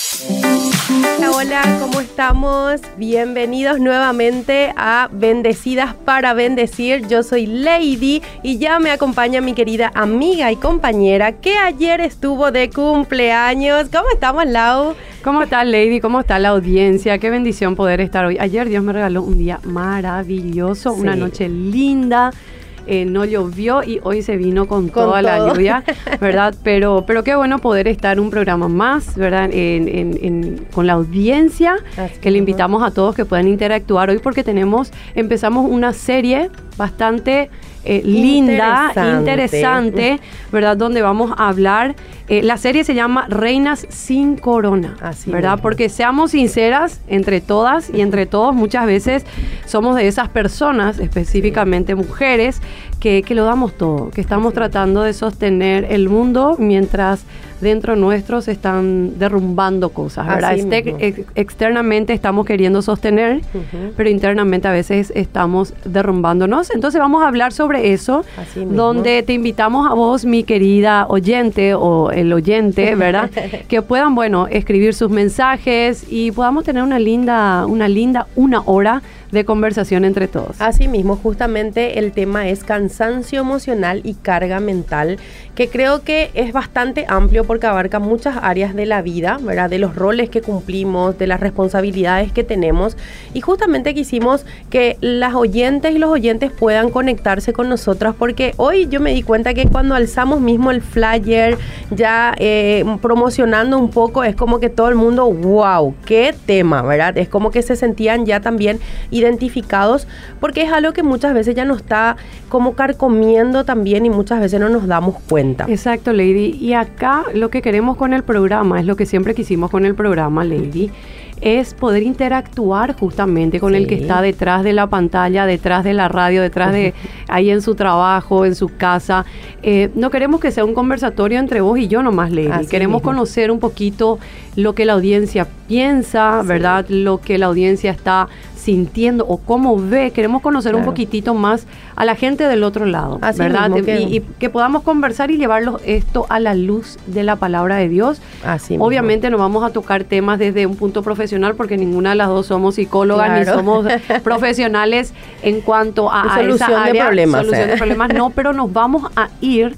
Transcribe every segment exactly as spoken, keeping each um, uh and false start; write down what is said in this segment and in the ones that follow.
Hola, hola, ¿cómo estamos? Bienvenidos nuevamente a Bendecidas para Bendecir. Yo soy Lady y ya me acompaña mi querida amiga y compañera que ayer estuvo de cumpleaños. ¿Cómo estamos, Lau? ¿Cómo está, Lady? ¿Cómo está la audiencia? Qué bendición poder estar hoy. Ayer Dios me regaló un día maravilloso, sí. Una noche linda. Eh, no llovió y hoy se vino con, con toda todo. La lluvia, ¿verdad? Pero, pero qué bueno poder estar en un programa más, ¿verdad? En, en, en, con la audiencia, Así que le invitamos a todos que puedan interactuar hoy porque tenemos, empezamos una serie bastante eh, linda, interesante. interesante, ¿verdad? Donde vamos a hablar, eh, la serie se llama Reinas sin Corona, Así ¿verdad? Mismo. Porque seamos sinceras, entre todas y entre todos, muchas veces somos de esas personas, específicamente sí. mujeres, que, que lo damos todo, que estamos sí. tratando de sostener el mundo mientras dentro nuestro se están derrumbando cosas, ¿verdad? Este, ex, externamente estamos queriendo sostener, uh-huh. pero internamente a veces estamos derrumbándonos. Entonces vamos a hablar sobre eso, donde te invitamos a vos, mi querida oyente o el oyente, ¿verdad? Que puedan, bueno, escribir sus mensajes y podamos tener una linda, una linda una hora de conversación entre todos. Así mismo, justamente el tema es cansancio emocional y carga mental, que creo que es bastante amplio porque abarca muchas áreas de la vida, ¿verdad? De los roles que cumplimos, de las responsabilidades que tenemos, y justamente quisimos que las oyentes y los oyentes puedan conectarse con nosotras, porque hoy yo me di cuenta que cuando alzamos mismo el flyer, ya eh, promocionando un poco, es como que todo el mundo, wow, qué tema, ¿verdad? Es como que se sentían ya también identificados, porque es algo que muchas veces ya nos está como carcomiendo también y muchas veces no nos damos cuenta. Exacto, Lady. Y acá lo que queremos con el programa, es lo que siempre quisimos con el programa, Lady, es poder interactuar justamente con sí. el que está detrás de la pantalla, detrás de la radio, detrás de ahí en su trabajo, en su casa. Eh, no queremos que sea un conversatorio entre vos y yo nomás, Lady. Así queremos mismo. Conocer un poquito lo que la audiencia piensa, sí. ¿verdad? Lo que la audiencia está sintiendo o cómo ve. Queremos conocer claro. un poquitito más a la gente del otro lado, Así ¿verdad? Mismo, que... Y, y que podamos conversar y llevarlos esto a la luz de la palabra de Dios. Así Obviamente mismo. No vamos a tocar temas desde un punto profesional porque ninguna de las dos somos psicólogas claro. ni somos profesionales en cuanto a, a solución esa área, de problemas, solución eh. de problemas, no, pero nos vamos a ir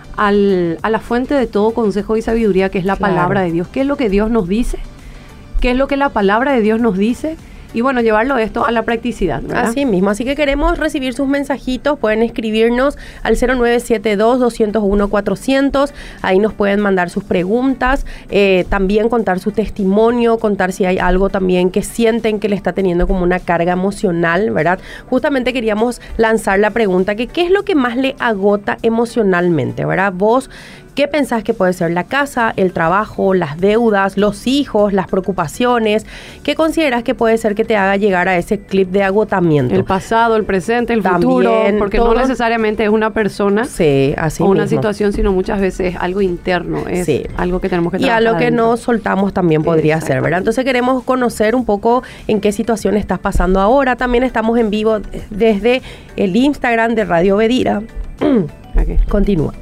al, a la fuente de todo consejo y sabiduría, que es la claro. palabra de Dios. ¿Qué es lo que Dios nos dice? ¿Qué es lo que la palabra de Dios nos dice? Y bueno, llevarlo esto a la practicidad, ¿verdad? Así mismo, así que queremos recibir sus mensajitos, pueden escribirnos al cero nueve siete dos, dos cero uno, cuatrocientos, ahí nos pueden mandar sus preguntas, eh, también contar su testimonio, contar si hay algo también que sienten que le está teniendo como una carga emocional, ¿verdad? Justamente queríamos lanzar la pregunta que ¿qué es lo que más le agota emocionalmente, ¿verdad? Vos, ¿qué pensás que puede ser la casa, el trabajo, las deudas, los hijos, las preocupaciones? ¿Qué consideras que puede ser que te haga llegar a ese clip de agotamiento? El pasado, el presente, el También, futuro, porque todo. No necesariamente es una persona sí, así o una mismo. situación, sino muchas veces es algo interno, es sí. algo que tenemos que trabajar. Y a lo que adentro. no soltamos también podría ser, ¿verdad? Entonces queremos conocer un poco en qué situación estás pasando ahora. También estamos en vivo desde el Instagram de Radio Bedira. Okay. Continúa.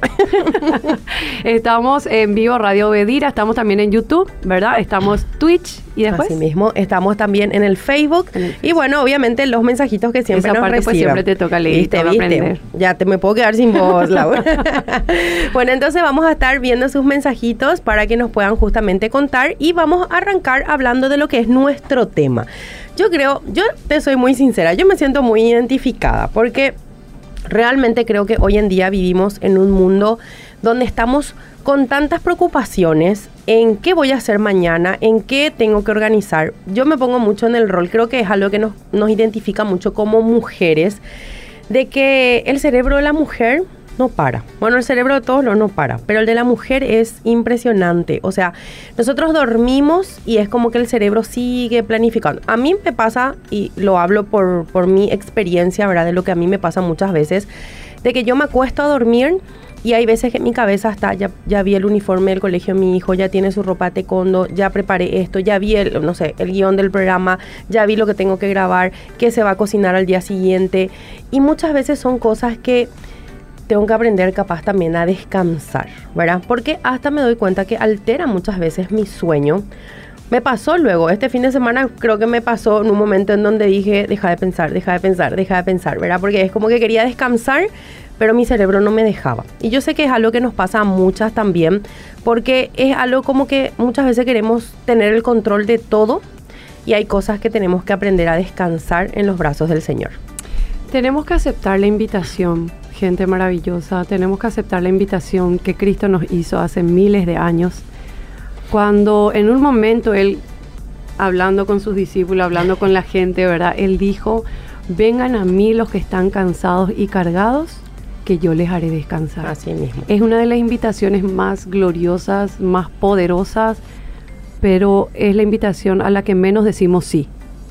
Estamos en vivo Radio Bedira, estamos también en YouTube, ¿verdad? Estamos Twitch y después. Así mismo, estamos también en el Facebook. En el Facebook. Y bueno, obviamente los mensajitos que siempre Esa nos parte reciban. Pues siempre te toca leer. ¿Viste? ¿Viste? Aprender. Ya te me puedo quedar sin voz, Laura. Bueno, entonces vamos a estar viendo sus mensajitos para que nos puedan justamente contar y vamos a arrancar hablando de lo que es nuestro tema. Yo creo, yo te soy muy sincera, yo me siento muy identificada porque realmente creo que hoy en día vivimos en un mundo donde estamos con tantas preocupaciones en qué voy a hacer mañana, en qué tengo que organizar. Yo me pongo mucho en el rol, creo que es algo que nos, nos identifica mucho como mujeres, de que el cerebro de la mujer no para. Bueno, el cerebro de todos no, no para, pero el de la mujer es impresionante. O sea, nosotros dormimos y es como que el cerebro sigue planificando. A mí me pasa, y lo hablo por, por mi experiencia, ¿verdad? De lo que a mí me pasa muchas veces, de que yo me acuesto a dormir y hay veces que en mi cabeza está, ya, ya vi el uniforme del colegio de mi hijo, ya tiene su ropa de taekwondo, ya preparé esto, ya vi el, no sé, el guión del programa, ya vi lo que tengo que grabar, qué se va a cocinar al día siguiente. Y muchas veces son cosas que tengo que aprender capaz también a descansar, ¿verdad? Porque hasta me doy cuenta que altera muchas veces mi sueño, Me pasó luego, este fin de semana creo que me pasó en un momento en donde dije, deja de pensar, deja de pensar, deja de pensar, ¿verdad? Porque es como que quería descansar, pero mi cerebro no me dejaba. Y yo sé que es algo que nos pasa a muchas también, porque es algo como que muchas veces queremos tener el control de todo y hay cosas que tenemos que aprender a descansar en los brazos del Señor. Tenemos que aceptar la invitación, gente maravillosa, tenemos que aceptar la invitación que Cristo nos hizo hace miles de años, cuando en un momento Él, hablando con sus discípulos, hablando con la gente, ¿verdad? Él dijo, vengan a mí los que están cansados y cargados, que yo les haré descansar. Así mismo. Es una de las invitaciones más gloriosas, más poderosas, pero es la invitación a la que menos decimos sí.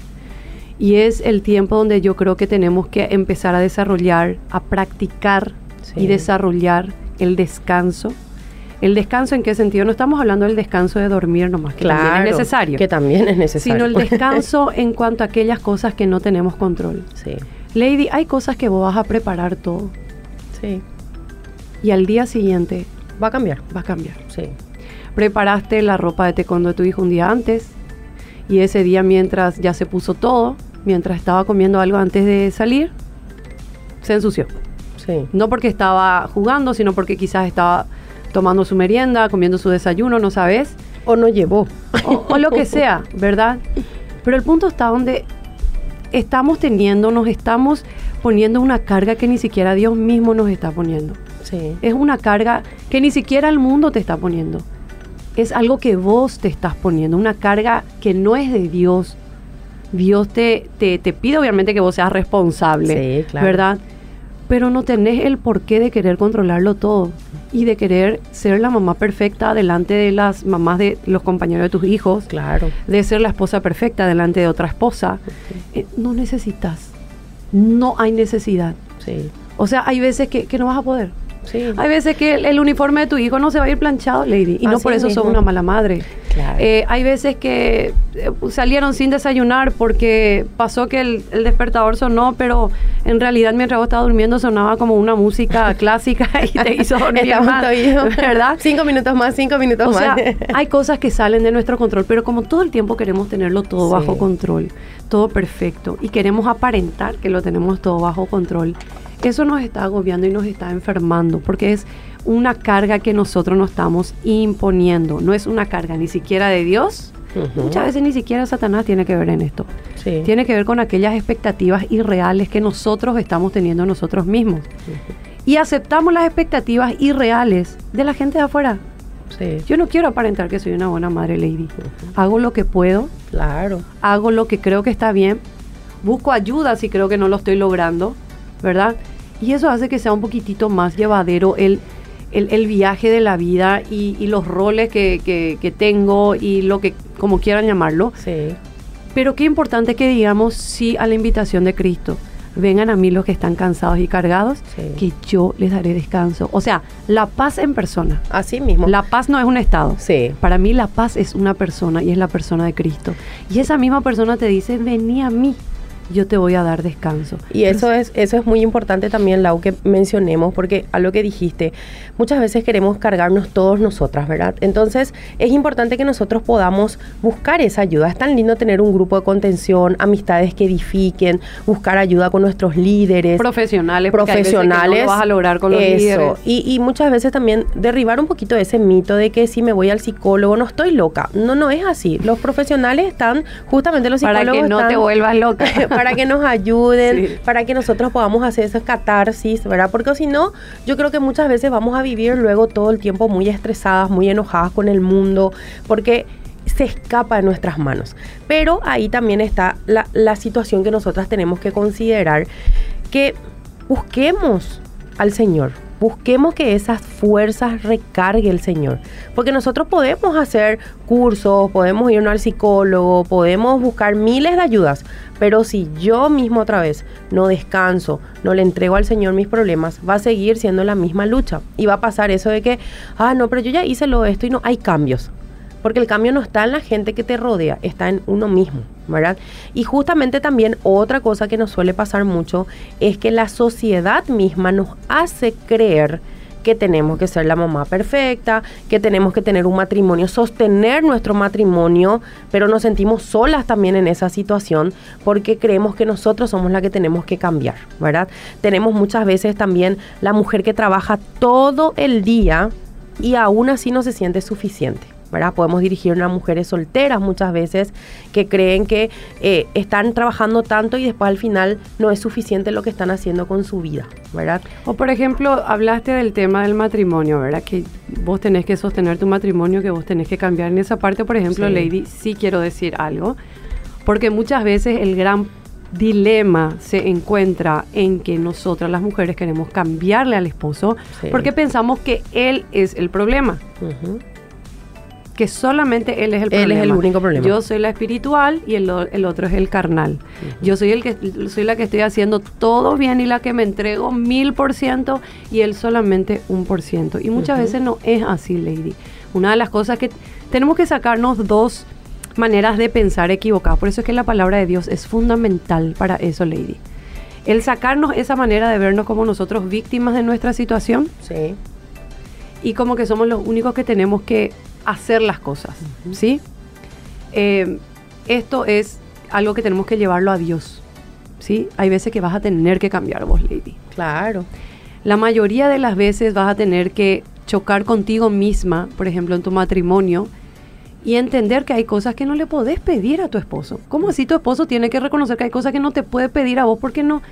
Y es el tiempo donde yo creo que tenemos que empezar a desarrollar, a practicar sí. y desarrollar el descanso. ¿El descanso en qué sentido? No estamos hablando del descanso de dormir nomás, que claro, también es necesario. que también es necesario. Sino el descanso en cuanto a aquellas cosas que no tenemos control. Sí. Lady, hay cosas que vos vas a preparar todo. Sí. Y al día siguiente... Va a cambiar. Va a cambiar. Sí. Preparaste la ropa de taekwondo de tu hijo un día antes, y ese día mientras ya se puso todo, mientras estaba comiendo algo antes de salir, se ensució. Sí. No porque estaba jugando, sino porque quizás estaba tomando su merienda, comiendo su desayuno, no sabes. O no llevó. O, o lo que sea, ¿verdad? Pero el punto está donde estamos teniendo, nos estamos poniendo una carga que ni siquiera Dios mismo nos está poniendo. Sí. Es una carga que ni siquiera el mundo te está poniendo. Es algo que vos te estás poniendo, una carga que no es de Dios. Dios te, te, te pide obviamente que vos seas responsable, sí, claro. ¿verdad? Pero no tenés el porqué de querer controlarlo todo y de querer ser la mamá perfecta delante de las mamás de los compañeros de tus hijos. Claro. De ser la esposa perfecta delante de otra esposa. Okay. Eh, no necesitas. No hay necesidad. Sí. O sea, hay veces que, que no vas a poder. Sí. Hay veces que el, el uniforme de tu hijo no se va a ir planchado, Lady, y Así no por eso mismo. Sos una mala madre. Claro. Eh, hay veces que eh, salieron sin desayunar porque pasó que el, el despertador sonó, pero en realidad mientras vos estabas durmiendo sonaba como una música clásica y te hizo dormir más, ¿verdad? Cinco minutos más, cinco minutos o más. O sea, hay cosas que salen de nuestro control, pero como todo el tiempo queremos tenerlo todo sí. bajo control, todo perfecto, y queremos aparentar que lo tenemos todo bajo control, eso nos está agobiando y nos está enfermando, porque es una carga que nosotros nos estamos imponiendo. No es una carga ni siquiera de Dios. Uh-huh. Muchas veces ni siquiera Satanás tiene que ver en esto. Sí. Tiene que ver con aquellas expectativas irreales que nosotros estamos teniendo nosotros mismos. Uh-huh. Y aceptamos las expectativas irreales de la gente de afuera. Sí. Yo no quiero aparentar que soy una buena madre, Lady. Uh-huh. Hago lo que puedo. Claro. Hago lo que creo que está bien. Busco ayuda si creo que no lo estoy logrando, ¿verdad? Y eso hace que sea un poquitito más llevadero el, el, el viaje de la vida y, y los roles que, que, que tengo y lo que, como quieran llamarlo. Sí. Pero qué importante que digamos sí a la invitación de Cristo. Vengan a mí los que están cansados y cargados, sí. que yo les daré descanso. O sea, la paz en persona. Así mismo. La paz no es un estado. Sí. Para mí la paz es una persona y es la persona de Cristo. Y esa misma persona te dice, vení a mí. Yo te voy a dar descanso. Y eso es eso es muy importante también, Lau, que mencionemos, porque a lo que dijiste, muchas veces queremos cargarnos todos nosotras, ¿verdad? Entonces, es importante que nosotros podamos buscar esa ayuda. Es tan lindo tener un grupo de contención, amistades que edifiquen, buscar ayuda con nuestros líderes. Profesionales. Profesionales. Que no lo vas a lograr con los eso. líderes. Y, y muchas veces también derribar un poquito ese mito de que si me voy al psicólogo no estoy loca. No, no es así. Los profesionales están, justamente los psicólogos Para que no están, te vuelvas loca. Para que nos ayuden, sí. para que nosotros podamos hacer esa catarsis, ¿verdad? Porque si no, yo creo que muchas veces vamos a vivir luego todo el tiempo muy estresadas, muy enojadas con el mundo, porque se escapa de nuestras manos. Pero ahí también está la, la situación que nosotras tenemos que considerar, que busquemos al Señor. Busquemos que esas fuerzas recargue el Señor. Porque nosotros podemos hacer cursos, podemos irnos al psicólogo, podemos buscar miles de ayudas. Pero si yo mismo otra vez no descanso, no le entrego al Señor mis problemas, va a seguir siendo la misma lucha. Y va a pasar eso de que, ah, no, pero yo ya hice lo esto y no, hay cambios. Porque el cambio no está en la gente que te rodea, está en uno mismo, ¿verdad? Y justamente también otra cosa que nos suele pasar mucho es que la sociedad misma nos hace creer que tenemos que ser la mamá perfecta, que tenemos que tener un matrimonio, sostener nuestro matrimonio, pero nos sentimos solas también en esa situación porque creemos que nosotros somos la que tenemos que cambiar, ¿verdad? Tenemos muchas veces también la mujer que trabaja todo el día y aún así no se siente suficiente, ¿verdad? Podemos dirigir a mujeres solteras muchas veces que creen que eh, están trabajando tanto y después al final no es suficiente lo que están haciendo con su vida, ¿verdad? O por ejemplo, hablaste del tema del matrimonio, ¿verdad? Que vos tenés que sostener tu matrimonio, que vos tenés que cambiar. En esa parte, por ejemplo, sí. Lady, sí quiero decir algo, porque muchas veces el gran dilema se encuentra en que nosotras las mujeres queremos cambiarle al esposo sí. porque pensamos que él es el problema. Uh-huh. Que solamente él es el problema. Él es el único problema. Yo soy la espiritual y el, el otro es el carnal. Uh-huh. Yo soy el que soy la que estoy haciendo todo bien y la que me entrego mil por ciento y él solamente un por ciento. Y muchas uh-huh. veces no es así, Lady. Una de las cosas que tenemos que sacarnos dos maneras de pensar equivocadas. Por eso es que la palabra de Dios es fundamental para eso, Lady. El sacarnos esa manera de vernos como nosotros víctimas de nuestra situación. Sí. Y como que somos los únicos que tenemos que hacer las cosas, uh-huh. ¿sí? Eh, esto es algo que tenemos que llevarlo a Dios, ¿sí? Hay veces que vas a tener que cambiar vos, Lady. Claro. La mayoría de las veces vas a tener que chocar contigo misma, por ejemplo, en tu matrimonio, y entender que hay cosas que no le podés pedir a tu esposo. ¿Cómo así tu esposo tiene que reconocer que hay cosas que no te puede pedir a vos porque no,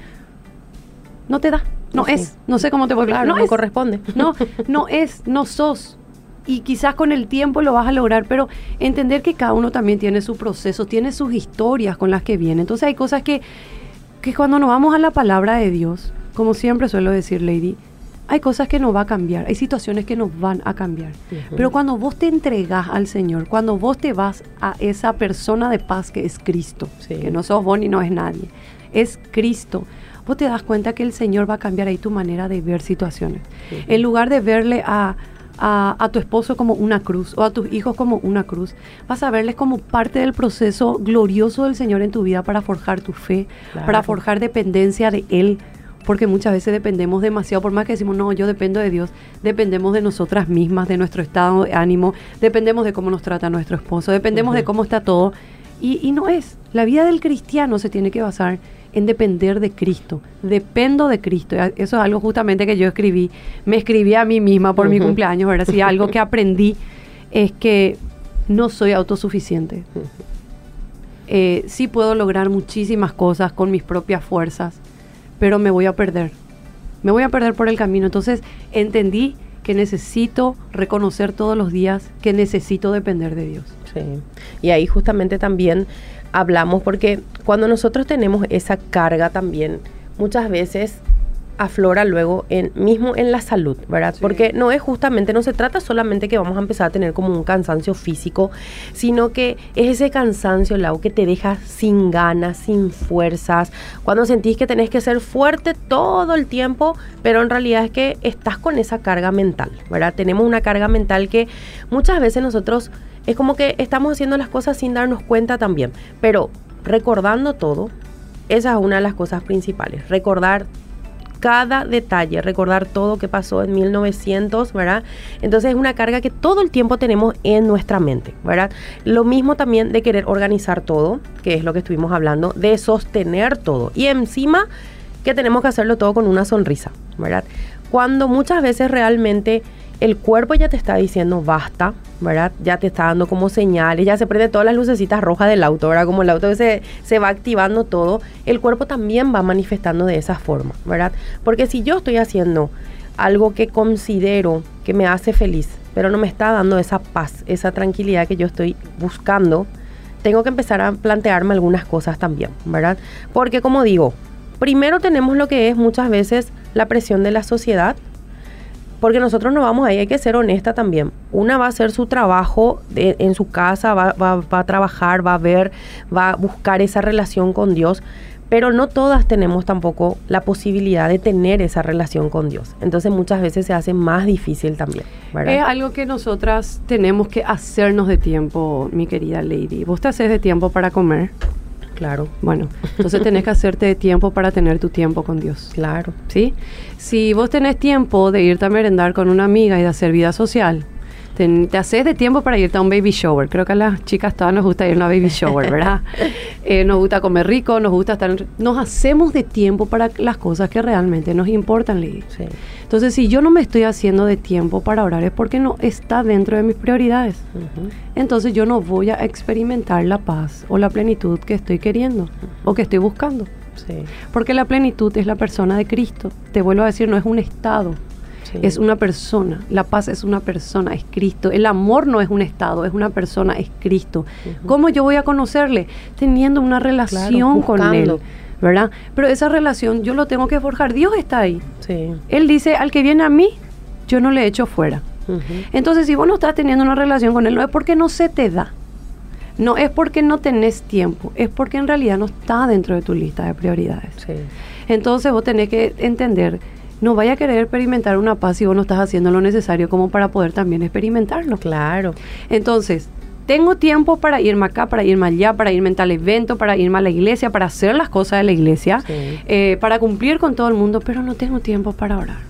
no te da? No sí. es. No sé cómo te puedo explicar. Claro, no, no es. corresponde. No, no es, no sos. Y quizás con el tiempo lo vas a lograr, pero entender que cada uno también tiene su proceso, tiene sus historias con las que viene. Entonces hay cosas que, que cuando nos vamos a la palabra de Dios, como siempre suelo decir, Lady, hay cosas que no va a cambiar, hay situaciones que nos van a cambiar. Uh-huh. Pero cuando vos te entregás al Señor, cuando vos te vas a esa persona de paz que es Cristo, sí. que no sos vos ni no es nadie, es Cristo, vos te das cuenta que el Señor va a cambiar ahí tu manera de ver situaciones. Uh-huh. En lugar de verle a... A, a tu esposo como una cruz o a tus hijos como una cruz, vas a verles como parte del proceso glorioso del Señor en tu vida para forjar tu fe, claro. para forjar dependencia de Él, porque muchas veces dependemos demasiado, por más que decimos, no, yo dependo de Dios, dependemos de nosotras mismas, de nuestro estado de ánimo, dependemos de cómo nos trata nuestro esposo, dependemos uh-huh. de cómo está todo, y, y no es, la vida del cristiano se tiene que basar en depender de Cristo. Dependo de Cristo. Eso es algo justamente que yo escribí. Me escribí a mí misma por uh-huh. mi cumpleaños, ¿verdad? Sí, algo que aprendí es que no soy autosuficiente. Uh-huh. Eh, sí puedo lograr muchísimas cosas con mis propias fuerzas, pero me voy a perder. Me voy a perder por el camino. Entonces entendí que necesito reconocer todos los días que necesito depender de Dios. Sí. Y ahí justamente también hablamos, porque cuando nosotros tenemos esa carga también, muchas veces aflora luego en, mismo en la salud, ¿verdad? Sí. Porque no es justamente, no se trata solamente que vamos a empezar a tener como un cansancio físico, sino que es ese cansancio, Lau, que te deja sin ganas, sin fuerzas, cuando sentís que tenés que ser fuerte todo el tiempo, pero en realidad es que estás con esa carga mental, ¿verdad? Tenemos una carga mental que muchas veces nosotros es como que estamos haciendo las cosas sin darnos cuenta también, pero recordando todo, esa es una de las cosas principales, recordar cada detalle, recordar todo que pasó en mil novecientos, ¿verdad? Entonces es una carga que todo el tiempo tenemos en nuestra mente, ¿verdad? Lo mismo también de querer organizar todo, que es lo que estuvimos hablando, de sostener todo, y encima que tenemos que hacerlo todo con una sonrisa, ¿verdad? Cuando muchas veces realmente el cuerpo ya te está diciendo basta, ¿verdad? Ya te está dando como señales, ya se prende todas las lucecitas rojas del auto, ¿verdad? Como el auto se, se va activando todo, el cuerpo también va manifestando de esa forma, ¿verdad? Porque si yo estoy haciendo algo que considero que me hace feliz, pero no me está dando esa paz, esa tranquilidad que yo estoy buscando, tengo que empezar a plantearme algunas cosas también, ¿verdad? Porque como digo, primero tenemos lo que es muchas veces la presión de la sociedad, porque nosotros no vamos ahí, hay que ser honesta también. Una va a hacer su trabajo de, en su casa, va, va, va a trabajar, va a ver, va a buscar esa relación con Dios, pero no todas tenemos tampoco la posibilidad de tener esa relación con Dios. Entonces muchas veces se hace más difícil también, ¿verdad? Es algo que nosotras tenemos que hacernos de tiempo, mi querida Lady. ¿Vos te haces de tiempo para comer? Claro. Bueno, entonces tenés que hacerte de tiempo para tener tu tiempo con Dios. Claro. ¿Sí? Si vos tenés tiempo de irte a merendar con una amiga y de hacer vida social, te, te haces de tiempo para irte a un baby shower. Creo que a las chicas todas nos gusta ir a una baby shower, ¿verdad? eh, nos gusta comer rico, nos gusta estar... En, nos hacemos de tiempo para las cosas que realmente nos importan, Lidy. Sí. Entonces, si yo no me estoy haciendo de tiempo para orar, es porque no está dentro de mis prioridades. Uh-huh. Entonces, yo no voy a experimentar la paz o la plenitud que estoy queriendo uh-huh. o que estoy buscando. Sí. Porque la plenitud es la persona de Cristo. Te vuelvo a decir, no es un estado. Sí. Es una persona, la paz es una persona, es Cristo. El amor no es un estado, es una persona, es Cristo. Uh-huh. ¿Cómo yo voy a conocerle? Teniendo una relación claro, con Él, ¿verdad? Pero esa relación yo lo tengo que forjar. Dios está ahí. Sí. Él dice, al que viene a mí, yo no le echo fuera. Uh-huh. Entonces, si vos no estás teniendo una relación con Él, no es porque no se te da. No es porque no tenés tiempo, es porque en realidad no está dentro de tu lista de prioridades. Sí. Entonces, vos tenés que entender... No vaya a querer experimentar una paz si vos no estás haciendo lo necesario como para poder también experimentarlo. Claro. Entonces, tengo tiempo para irme acá, para irme allá, para irme en tal evento, para irme a la iglesia, para hacer las cosas de la iglesia, sí. eh, para cumplir con todo el mundo, pero no tengo tiempo para orar.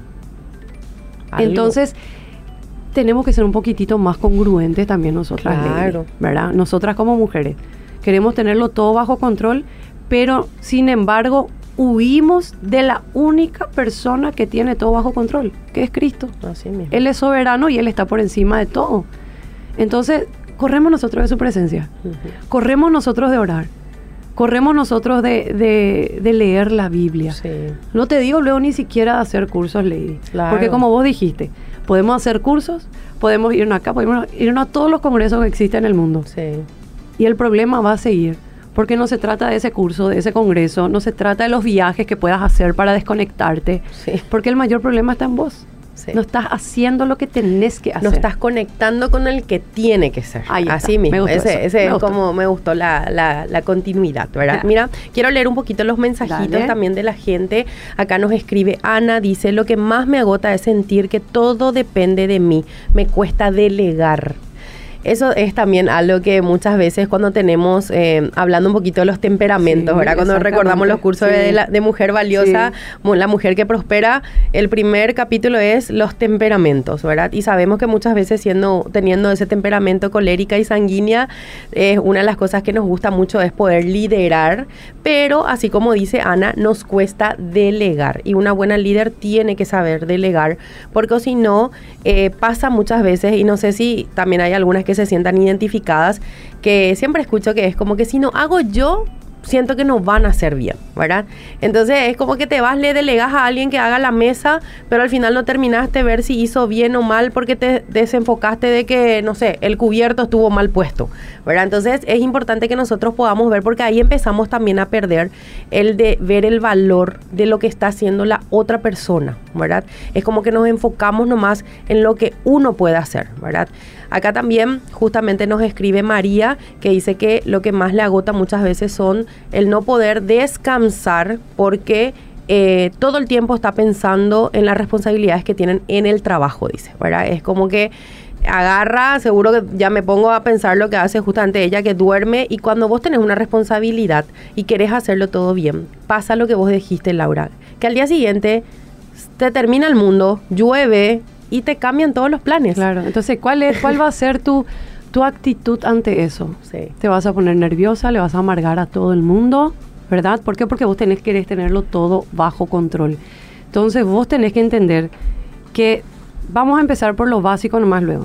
Mm. Entonces, tenemos que ser un poquitito más congruentes también nosotras, claro. Lady, ¿verdad? Nosotras como mujeres queremos tenerlo todo bajo control, pero sin embargo... huimos de la única persona que tiene todo bajo control, que es Cristo. Así mismo. Él es soberano y Él está por encima de todo. Entonces, corremos nosotros de su presencia. Uh-huh. Corremos nosotros de orar. Corremos nosotros de, de, de leer la Biblia. Sí. No te digo luego ni siquiera de hacer cursos, Lady. Claro. Porque como vos dijiste, podemos hacer cursos, podemos irnos acá, podemos irnos a todos los congresos que existen en el mundo. Sí. Y el problema va a seguir. Porque no se trata de ese curso, de ese congreso, no se trata de los viajes que puedas hacer para desconectarte, sí. porque el mayor problema está en vos. Sí. No estás haciendo lo que tenés que hacer. No estás conectando con el que tiene que ser. Ahí Así está. mismo. Me ese me ese es gustó. como me gustó la, la, la continuidad, ¿verdad? Ya. Mira, quiero leer un poquito los mensajitos Dale. También de la gente. Acá nos escribe Ana, dice, lo que más me agota es sentir que todo depende de mí. Me cuesta delegar. Eso es también algo que muchas veces cuando tenemos, eh, hablando un poquito de los temperamentos, sí, ¿verdad? Cuando recordamos los cursos sí. de, la, de Mujer Valiosa, sí. La Mujer que Prospera, el primer capítulo es los temperamentos, ¿verdad? Y sabemos que muchas veces siendo teniendo ese temperamento colérica y sanguínea, eh, una de las cosas que nos gusta mucho es poder liderar, pero así como dice Ana, nos cuesta delegar. Y una buena líder tiene que saber delegar, porque si no, eh, pasa muchas veces, y no sé si también hay algunas que se sientan identificadas, que siempre escucho que es como que si no hago yo, siento que no van a hacer bien, ¿verdad? Entonces es como que te vas, le delegas a alguien que haga la mesa, pero al final no terminaste de ver si hizo bien o mal porque te desenfocaste de que, no sé, el cubierto estuvo mal puesto, ¿verdad? Entonces es importante que nosotros podamos ver, porque ahí empezamos también a perder el de ver el valor de lo que está haciendo la otra persona, ¿verdad? Es como que nos enfocamos nomás en lo que uno puede hacer, ¿verdad? Acá también justamente nos escribe María, que dice que lo que más le agota muchas veces son el no poder descansar porque eh, todo el tiempo está pensando en las responsabilidades que tienen en el trabajo, dice, ¿verdad? Es como que agarra, seguro que ya me pongo a pensar lo que hace justamente ella, que duerme, y cuando vos tenés una responsabilidad y querés hacerlo todo bien, pasa lo que vos dijiste, Laura, que al día siguiente te termina el mundo, llueve y te cambian todos los planes. Claro, entonces, ¿cuál es, cuál va a ser tu, tu actitud ante eso? Sí. Te vas a poner nerviosa, le vas a amargar a todo el mundo, ¿verdad? ¿Por qué? Porque vos tenés que tenerlo todo bajo control. Entonces, vos tenés que entender que vamos a empezar por lo básico nomás luego.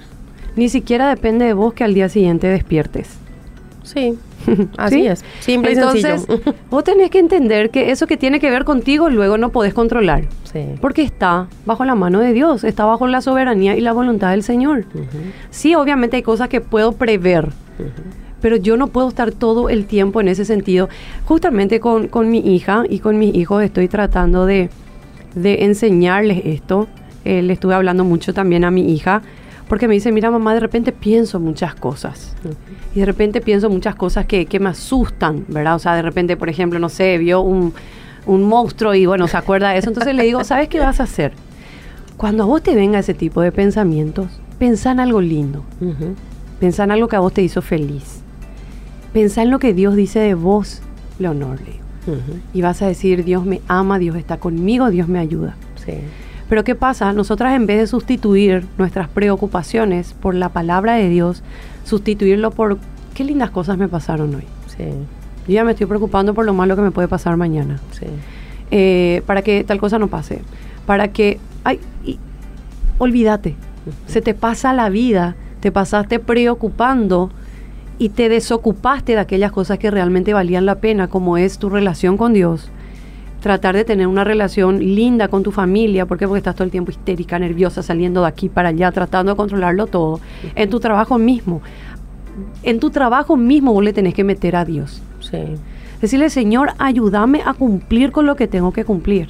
Ni siquiera depende de vos que al día siguiente despiertes. Sí, así ¿Sí? es. Simple Entonces, y sencillo. Vos tenés que entender que eso que tiene que ver contigo luego no podés controlar. Sí. Porque está bajo la mano de Dios, está bajo la soberanía y la voluntad del Señor. Uh-huh. Sí, obviamente hay cosas que puedo prever, uh-huh. pero yo no puedo estar todo el tiempo en ese sentido. Justamente con, con mi hija y con mis hijos estoy tratando de, de enseñarles esto. Eh, le estuve hablando mucho también a mi hija, porque me dice, mira mamá, de repente pienso muchas cosas. Uh-huh. Y de repente pienso muchas cosas que, que me asustan, ¿verdad? O sea, de repente, por ejemplo, no sé, vio un, un monstruo y bueno, se acuerda de eso. Entonces le digo, ¿sabes qué vas a hacer? Cuando a vos te venga ese tipo de pensamientos, pensá en algo lindo. Uh-huh. Pensá en algo que a vos te hizo feliz. Pensá en lo que Dios dice de vos, Leonor, le digo. Uh-huh. Y vas a decir, Dios me ama, Dios está conmigo, Dios me ayuda. Sí. Pero ¿qué pasa? Nosotras, en vez de sustituir nuestras preocupaciones por la palabra de Dios, sustituirlo por qué lindas cosas me pasaron hoy. Sí. Yo ya me estoy preocupando por lo malo que me puede pasar mañana. Sí. Eh, para que tal cosa no pase. Para que... Ay, y, olvídate. Uh-huh. Se te pasa la vida, te pasaste preocupando y te desocupaste de aquellas cosas que realmente valían la pena, como es tu relación con Dios. Tratar de tener una relación linda con tu familia. ¿Por qué? Porque estás todo el tiempo histérica, nerviosa, saliendo de aquí para allá, tratando de controlarlo todo. Uh-huh. En tu trabajo mismo. En tu trabajo mismo vos le tenés que meter a Dios. Sí. Decirle, Señor, ayúdame a cumplir con lo que tengo que cumplir.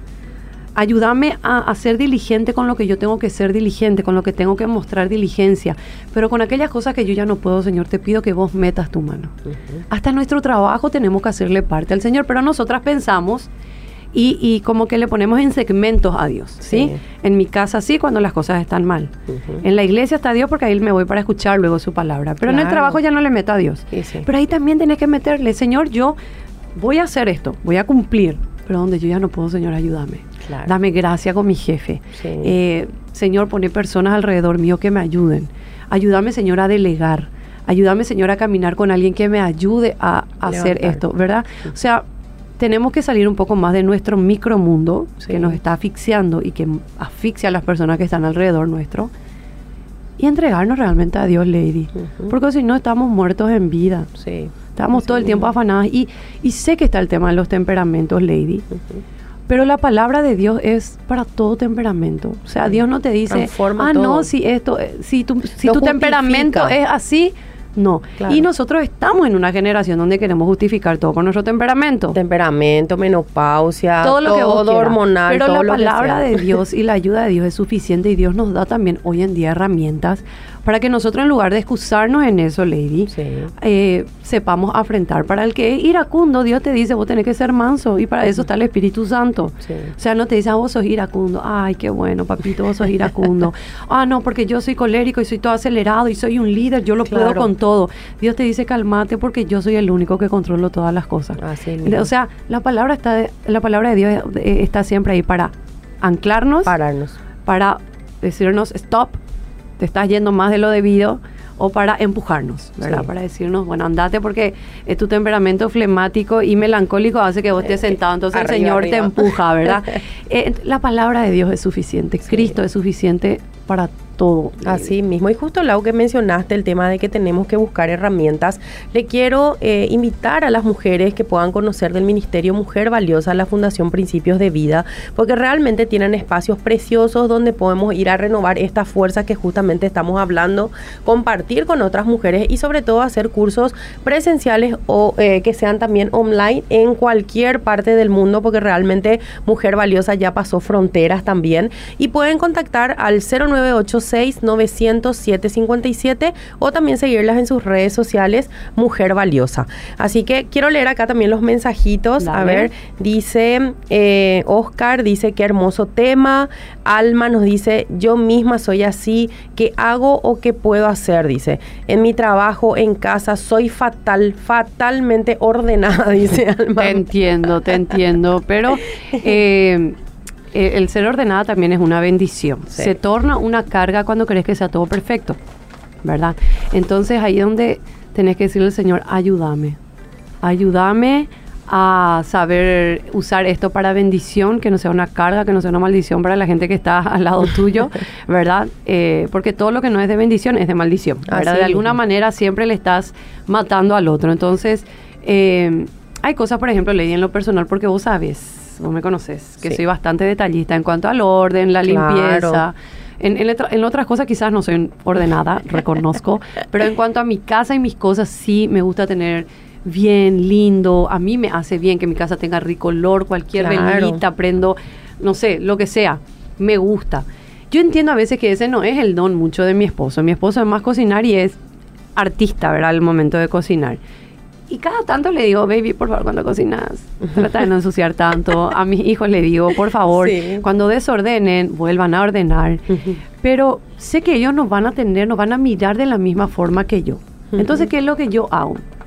Ayúdame a, a ser diligente con lo que yo tengo que ser diligente, con lo que tengo que mostrar diligencia. Pero con aquellas cosas que yo ya no puedo, Señor, te pido que vos metas tu mano. Uh-huh. Hasta en nuestro trabajo tenemos que hacerle parte al Señor, pero nosotras pensamos y, y como que le ponemos en segmentos a Dios, ¿sí? Sí. En mi casa sí, cuando las cosas están mal. Uh-huh. En la iglesia está Dios porque ahí me voy para escuchar luego su palabra. Pero claro, en el trabajo ya no le meto a Dios. Sí, sí. Pero ahí también tenés que meterle, Señor, yo voy a hacer esto, voy a cumplir. Pero donde yo ya no puedo, Señor, ayúdame. Claro. Dame gracia con mi jefe. Sí. Eh, Señor, pone personas alrededor mío que me ayuden. Ayúdame, Señor, a delegar. Ayúdame, Señor, a caminar con alguien que me ayude a, a hacer esto, ¿verdad? Sí. O sea, tenemos que salir un poco más de nuestro micromundo, sí, que nos está asfixiando y que asfixia a las personas que están alrededor nuestro, y entregarnos realmente a Dios, Lady. Uh-huh. Porque si no, estamos muertos en vida. Sí. Estamos sí, todo el tiempo afanadas. Y, y sé que está el tema de los temperamentos, Lady. Uh-huh. Pero la palabra de Dios es para todo temperamento. O sea, Dios no te dice, Transforma ah, todo. no, si esto, si tu, si tu temperamento es así, no. Claro. Y nosotros estamos en una generación donde queremos justificar todo con nuestro temperamento. Temperamento, menopausia, todo lo todo que vos hormonal. Pero todo la lo palabra de Dios y la ayuda de Dios es suficiente, y Dios nos da también hoy en día herramientas para que nosotros, en lugar de excusarnos en eso, Lady, sí. eh, sepamos afrontar. Para el que es iracundo, Dios te dice, vos tenés que ser manso, y para eso está el Espíritu Santo. Sí. O sea, no te dice, ah, vos sos iracundo. Ay, qué bueno, papito, vos sos iracundo. Ah, no, porque yo soy colérico y soy todo acelerado y soy un líder, yo lo claro. puedo con todo. Dios te dice, calmate, porque yo soy el único que controlo todas las cosas. Así o sea, la palabra está de, la palabra de Dios está siempre ahí para anclarnos, pararnos, para decirnos stop, te estás yendo más de lo debido, o para empujarnos, ¿verdad? Sí. Para decirnos, bueno, andate, porque eh, tu temperamento flemático y melancólico hace que vos estés sentado, entonces arriba, el Señor arriba. te empuja, ¿verdad? eh, la palabra de Dios es suficiente, sí. Cristo es suficiente para todo. Así mismo. Y justo Lau, que mencionaste el tema de que tenemos que buscar herramientas, le quiero eh, invitar a las mujeres que puedan conocer del Ministerio Mujer Valiosa, la Fundación Principios de Vida, porque realmente tienen espacios preciosos donde podemos ir a renovar estas fuerzas que justamente estamos hablando, compartir con otras mujeres y sobre todo hacer cursos presenciales o eh, que sean también online en cualquier parte del mundo, porque realmente Mujer Valiosa ya pasó fronteras también. Y pueden contactar al cero nueve ocho seis nueve cero cero siete cinco siete o también seguirlas en sus redes sociales, Mujer Valiosa. Así que quiero leer acá también los mensajitos. Dale. A ver, dice eh, Oscar, dice qué hermoso tema. Alma nos dice, yo misma soy así, ¿qué hago o qué puedo hacer? Dice, en mi trabajo, en casa, soy fatal, fatalmente ordenada, dice Alma. Te entiendo, te entiendo, pero eh, el ser ordenada también es una bendición. Sí. Se torna una carga cuando crees que sea todo perfecto, ¿verdad? Entonces ahí es donde tenés que decirle al Señor, ayúdame, ayúdame a saber usar esto para bendición, que no sea una carga, que no sea una maldición para la gente que está al lado tuyo, ¿verdad? Eh, porque todo lo que no es de bendición es de maldición, ¿verdad? De alguna manera siempre le estás matando al otro. Entonces, eh, hay cosas, por ejemplo, Lady, en lo personal, porque vos sabes, vos me conoces, que sí. soy bastante detallista en cuanto al orden, la claro. limpieza. En, en, en otras cosas quizás no soy ordenada, reconozco, pero en cuanto a mi casa y mis cosas, sí me gusta tener bien, lindo. A mí me hace bien que mi casa tenga rico olor, cualquier claro. velita, prendo, no sé, lo que sea, me gusta. Yo entiendo a veces que ese no es el don mucho de mi esposo. Mi esposo es más cocinar y es artista, ¿verdad? Al momento de cocinar. Y cada tanto le digo, baby, por favor, cuando cocinas, trata de no ensuciar tanto. A mis hijos le digo, por favor, sí. cuando desordenen, vuelvan a ordenar. Uh-huh. Pero sé que ellos nos van a atender, nos van a mirar de la misma forma que yo. Uh-huh. Entonces, ¿qué es lo que yo hago?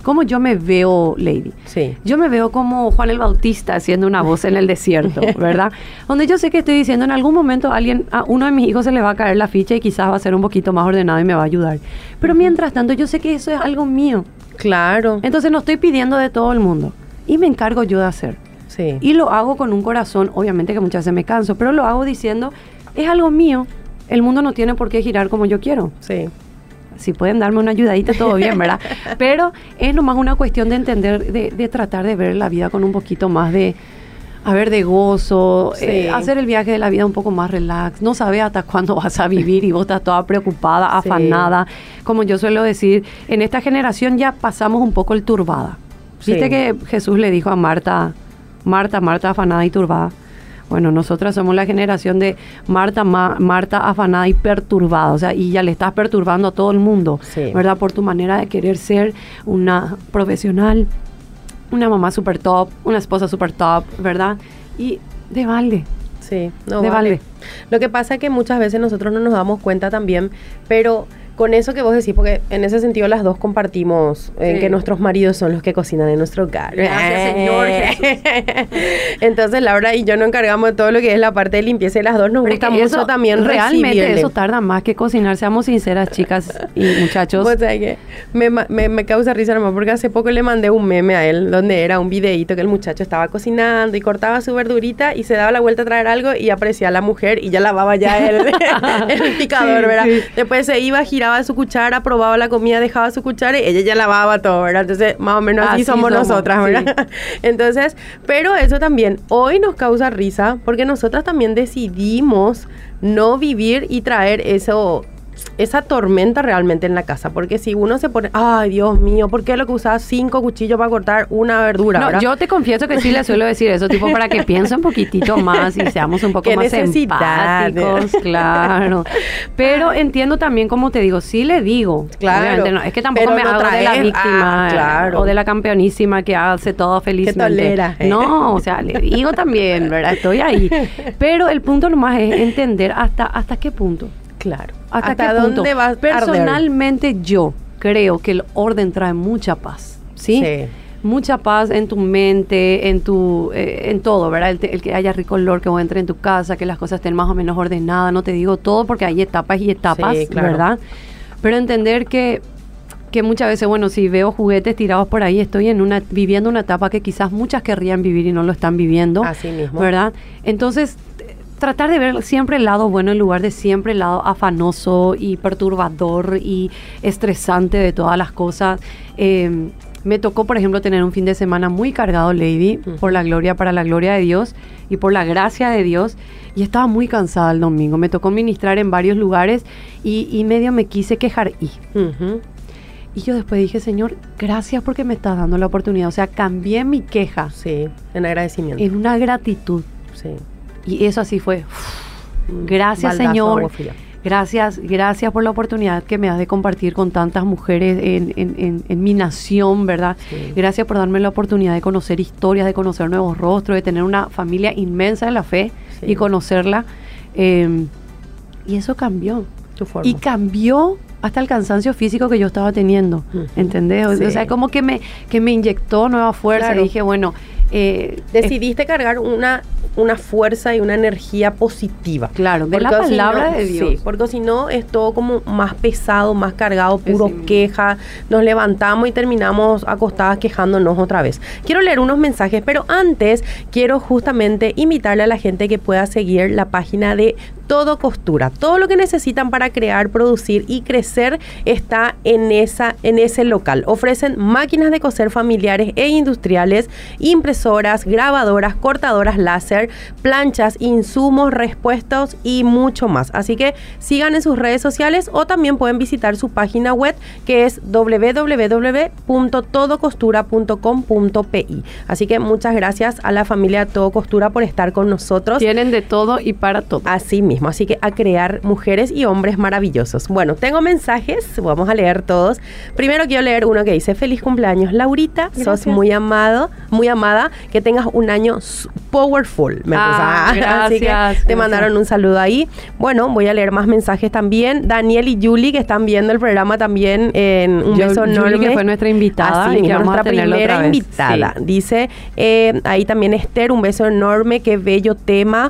¿Cómo yo me veo, Lady? Sí. Yo me veo como Juan el Bautista haciendo una voz en el desierto, ¿verdad? Donde yo sé que estoy diciendo en algún momento a alguien, a uno de mis hijos se le va a caer la ficha y quizás va a ser un poquito más ordenado y me va a ayudar. Pero uh-huh. mientras tanto yo sé que eso es algo mío. Claro. Entonces no estoy pidiendo de todo el mundo y me encargo yo de hacer. Sí. Y lo hago con un corazón, obviamente que muchas veces me canso, pero lo hago diciendo, es algo mío, el mundo no tiene por qué girar como yo quiero. Sí. Si pueden darme una ayudadita, todo bien, ¿verdad? Pero es nomás una cuestión de entender, de, de tratar de ver la vida con un poquito más de, a ver, de gozo, sí. eh, hacer el viaje de la vida un poco más relax, no sabes hasta cuándo vas a vivir y vos estás toda preocupada, afanada. Sí. Como yo suelo decir, en esta generación ya pasamos un poco el turbada. ¿Viste sí. que Jesús le dijo a Marta... Marta, Marta afanada y turbada? Bueno, nosotras somos la generación de Marta, Ma, Marta afanada y perturbada, o sea, y ya le estás perturbando a todo el mundo, sí. ¿verdad? Por tu manera de querer ser una profesional, una mamá super top, una esposa super top, ¿verdad? Y de balde. Sí, no de vale. balde. Lo que pasa es que muchas veces nosotros no nos damos cuenta también, pero... Con eso que vos decís, porque en ese sentido las dos compartimos en sí. que nuestros maridos son los que cocinan en nuestro hogar. Gracias, Señor Jesús. Entonces Laura y yo nos encargamos de todo lo que es la parte de limpieza y las dos nos Pero gusta es mucho eso, también realmente recibirle. Eso tarda más que cocinar, seamos sinceras, chicas y muchachos. O sea que me, me, me causa risa nomás porque hace poco le mandé un meme a él donde era un videíto que el muchacho estaba cocinando y cortaba su verdurita y se daba la vuelta a traer algo y aparecía la mujer y ya lavaba ya el, el picador, sí, ¿verdad? Sí. Después se iba, giraba su cuchara, probaba la comida, dejaba su cuchara y ella ya lavaba todo, ¿verdad? Entonces, más o menos así, así somos, somos nosotras, ¿verdad? Sí. Entonces, pero eso también hoy nos causa risa porque nosotras también decidimos no vivir y traer eso... esa tormenta realmente en la casa, porque si uno se pone, ay Dios mío, ¿por qué lo que usaba cinco cuchillos para cortar una verdura? No, ¿verdad? Yo te confieso que sí le suelo decir eso, tipo para que piense un poquitito más y seamos un poco más empáticos, claro. Pero entiendo también, como te digo, sí le digo, claro, no, es que tampoco me no hago traes, de la víctima ah, claro. o de la campeonísima que hace todo felizmente. Qué tolera, ¿eh? No, o sea, le digo también, ¿verdad? Estoy ahí. Pero el punto nomás es entender hasta, hasta qué punto. Claro. ¿Hasta, ¿Hasta qué punto? dónde vas? Personalmente arder? Yo creo que el orden trae mucha paz, ¿sí? Sí. Mucha paz en tu mente, en tu, eh, en todo, ¿verdad? El, te, el que haya rico olor, que vos entres en tu casa, que las cosas estén más o menos ordenadas. No te digo todo porque hay etapas y etapas, sí, claro. ¿verdad? Pero entender que que muchas veces, bueno, si veo juguetes tirados por ahí, estoy en una viviendo una etapa que quizás muchas querrían vivir y no lo están viviendo. Así mismo. ¿Verdad? Entonces, tratar de ver siempre el lado bueno en lugar de siempre el lado afanoso y perturbador y estresante de todas las cosas. Eh, me tocó, por ejemplo, tener un fin de semana muy cargado, Lady, uh-huh. por la gloria, para la gloria de Dios y por la gracia de Dios. Y estaba muy cansada el domingo. Me tocó ministrar en varios lugares y, y medio me quise quejar. Y, uh-huh. y yo después dije, Señor, gracias porque me estás dando la oportunidad. O sea, cambié mi queja. Sí, en agradecimiento. En una gratitud. Sí. Y eso así fue. Gracias, Baldazo, Señor. Gracias, gracias por la oportunidad que me das de compartir con tantas mujeres en, en, en, en mi nación, ¿verdad? Sí. Gracias por darme la oportunidad de conocer historias, de conocer nuevos rostros, de tener una familia inmensa en la fe sí. y conocerla. Eh, y eso cambió. Tu forma. Y cambió hasta el cansancio físico que yo estaba teniendo, uh-huh. ¿entendés? Sí. O sea, como que me, que me inyectó nueva fuerza. Claro. Y dije, bueno... Eh, Decidiste eh, cargar una, una fuerza y una energía positiva. Claro, de la palabra si no, de Dios. Sí, porque si no es todo como más pesado, más cargado, puro sí, queja. Nos levantamos y terminamos acostadas quejándonos otra vez. Quiero leer unos mensajes, pero antes quiero justamente invitarle a la gente que pueda seguir la página de Todo Costura. Todo lo que necesitan para crear, producir y crecer está en, esa, en ese local. Ofrecen máquinas de coser familiares e industriales, impresoras, grabadoras, cortadoras láser, planchas, insumos, repuestos y mucho más. Así que sigan en sus redes sociales o también pueden visitar su página web que es doble u doble u doble u punto todo costura punto com punto pe i. Así que muchas gracias a la familia Todo Costura por estar con nosotros. Tienen de todo y para todo. Así mismo, así que a crear mujeres y hombres maravillosos. Bueno, tengo mensajes, vamos a leer todos. Primero quiero leer uno que dice: feliz cumpleaños, Laurita, gracias. Sos muy amado. muy amada, que tengas un año powerful. Me ah, gracias, Así que gracias. te mandaron un saludo ahí. Bueno, voy a leer más mensajes también. Daniel y Julie, que están viendo el programa también, en un Yo, beso enorme. Julie, que fue nuestra invitada. Así, y que vamos nuestra a tenerla primera otra vez. invitada. Sí. Dice, eh, ahí también Esther, un beso enorme, qué bello tema.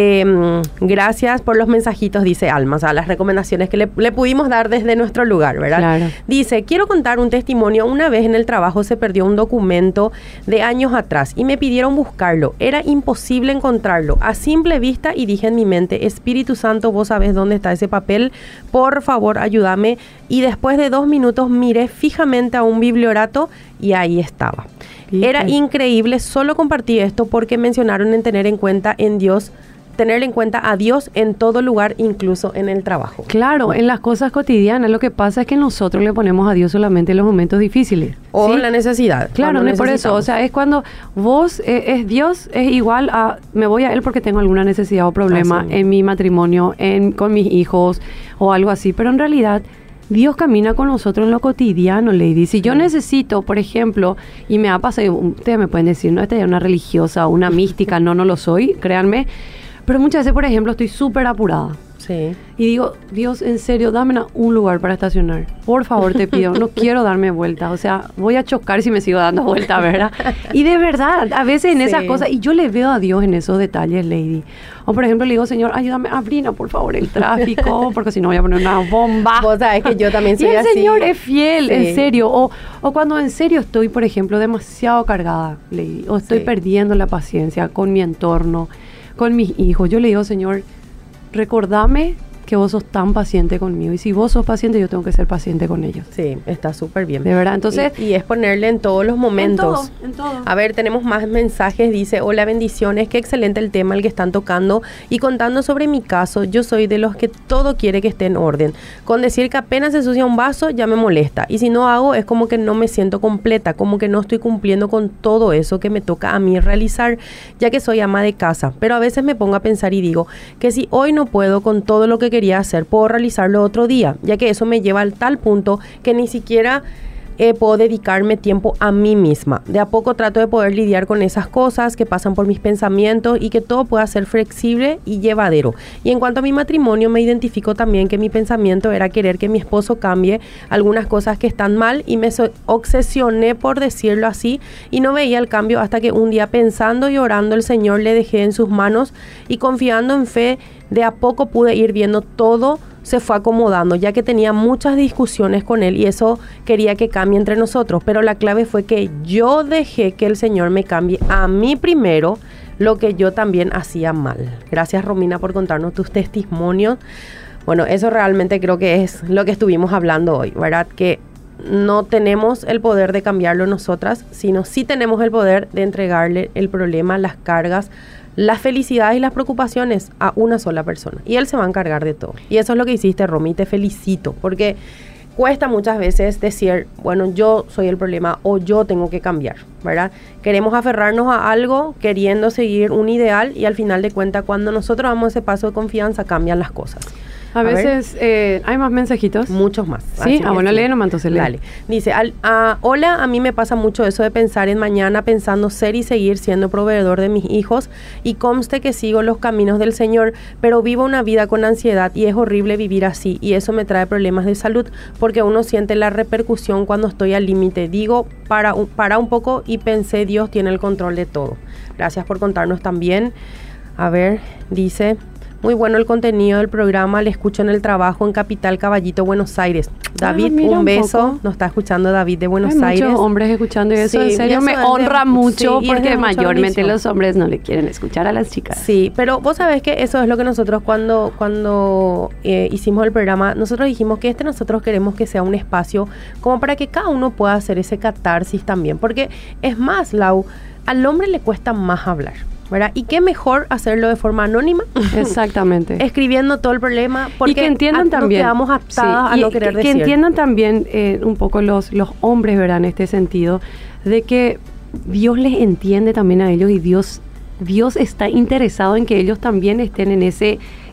Eh, gracias por los mensajitos, dice Alma. O sea, las recomendaciones que le, le pudimos dar desde nuestro lugar, ¿verdad? Claro. Dice, quiero contar un testimonio. Una vez en el trabajo se perdió un documento de años atrás y me pidieron buscarlo. Era imposible encontrarlo a simple vista y dije en mi mente, Espíritu Santo, vos sabés dónde está ese papel, por favor ayúdame. Y después de dos minutos miré fijamente a un bibliorato y ahí estaba. Fíjate. Era increíble, solo compartí esto porque mencionaron en tener en cuenta en Dios, tener en cuenta a Dios en todo lugar, incluso en el trabajo. Claro, en las cosas cotidianas. Lo que pasa es que nosotros le ponemos a Dios solamente en los momentos difíciles. O ¿sí? la necesidad. Claro, no es por eso. O sea, es cuando vos, eh, es Dios, es igual a, me voy a Él porque tengo alguna necesidad o problema en mi matrimonio, en, con mis hijos o algo así. Pero en realidad, Dios camina con nosotros en lo cotidiano, Lady. Si yo necesito, por ejemplo, y me ha pasado, ustedes me pueden decir, no, esta es una religiosa, una mística, no, no lo soy, créanme. Pero muchas veces, por ejemplo, estoy súper apurada. Sí. Y digo, Dios, en serio, dame una, un lugar para estacionar. Por favor, te pido, no quiero darme vuelta. O sea, voy a chocar si me sigo dando vuelta, ¿verdad? Y de verdad, a veces en sí. esas cosas, y yo le veo a Dios en esos detalles, Lady. O por ejemplo, le digo, Señor, ayúdame a abrir, por favor, el tráfico, porque si no voy a poner una bomba. Vos sabés que yo también soy así. Y el así. Señor es fiel, sí. en serio. O, o cuando en serio estoy, por ejemplo, demasiado cargada, Lady. O estoy sí. perdiendo la paciencia con mi entorno, con mis hijos. Yo le digo, Señor, recordame que vos sos tan paciente conmigo. Y si vos sos paciente, yo tengo que ser paciente con ellos. Sí, está súper bien. De verdad, entonces... Y, y es ponerle en todos los momentos. En todo, en todo. A ver, tenemos más mensajes. Dice, hola, bendiciones. Qué excelente el tema el que están tocando. Y contando sobre mi caso, yo soy de los que todo quiere que esté en orden. Con decir que apenas se ensucia un vaso, ya me molesta. Y si no hago, es como que no me siento completa. Como que no estoy cumpliendo con todo eso que me toca a mí realizar, ya que soy ama de casa. Pero a veces me pongo a pensar y digo, que si hoy no puedo con todo lo que quería hacer, puedo realizarlo otro día, ya que eso me lleva al tal punto que ni siquiera eh, puedo dedicarme tiempo a mí misma. De a poco trato de poder lidiar con esas cosas que pasan por mis pensamientos y que todo pueda ser flexible y llevadero. Y en cuanto a mi matrimonio, me identifico también que mi pensamiento era querer que mi esposo cambie algunas cosas que están mal y me so- obsesioné, por decirlo así, y no veía el cambio hasta que un día, pensando y orando, el Señor le dejé en sus manos y confiando en fe, de a poco pude ir viendo todo se fue acomodando, ya que tenía muchas discusiones con él y eso quería que cambie entre nosotros, pero la clave fue que yo dejé que el Señor me cambie a mí primero, lo que yo también hacía mal. Gracias, Romina, por contarnos tus testimonios. Bueno, eso realmente creo que es lo que estuvimos hablando hoy, ¿verdad? Que no tenemos el poder de cambiarlo nosotras, sino sí tenemos el poder de entregarle el problema, las cargas, las felicidades y las preocupaciones a una sola persona. Y Él se va a encargar de todo. Y eso es lo que hiciste, Romy, te felicito. Porque cuesta muchas veces decir, bueno, yo soy el problema o yo tengo que cambiar, ¿verdad? Queremos aferrarnos a algo queriendo seguir un ideal y al final de cuentas, cuando nosotros damos ese paso de confianza, cambian las cosas. A, a veces eh, hay más mensajitos. Muchos más. Sí, ah, bueno, lee nomás, entonces lee. Dale. Dice, al, a, hola, a mí me pasa mucho eso de pensar en mañana, pensando ser y seguir siendo proveedor de mis hijos, y conste que sigo los caminos del Señor, pero vivo una vida con ansiedad y es horrible vivir así, y eso me trae problemas de salud, porque uno siente la repercusión cuando estoy al límite. Digo, para, para un poco y pensé, Dios tiene el control de todo. Gracias por contarnos también. A ver, dice... Muy bueno el contenido del programa, le escucho en el trabajo en Capital Caballito, Buenos Aires. David, ah, un, un beso, nos está escuchando David de Buenos Hay Aires. Muchos hombres escuchando eso, sí, en serio eso me honra de, mucho, sí, porque mayormente los hombres no le quieren escuchar a las chicas. Sí, pero vos sabés que eso es lo que nosotros cuando, cuando eh, hicimos el programa, nosotros dijimos que este nosotros queremos que sea un espacio como para que cada uno pueda hacer ese catarsis también, porque es más, Lau, al hombre le cuesta más hablar, ¿verdad? Y qué mejor hacerlo de forma anónima. Exactamente. Escribiendo todo el problema. Porque y que entiendan a, también. Nos quedamos atadas sí, a no querer que, decir. Que entiendan también eh, un poco los, los hombres, ¿verdad? En este sentido, de que Dios les entiende también a ellos y Dios, Dios está interesado en que ellos también estén en ese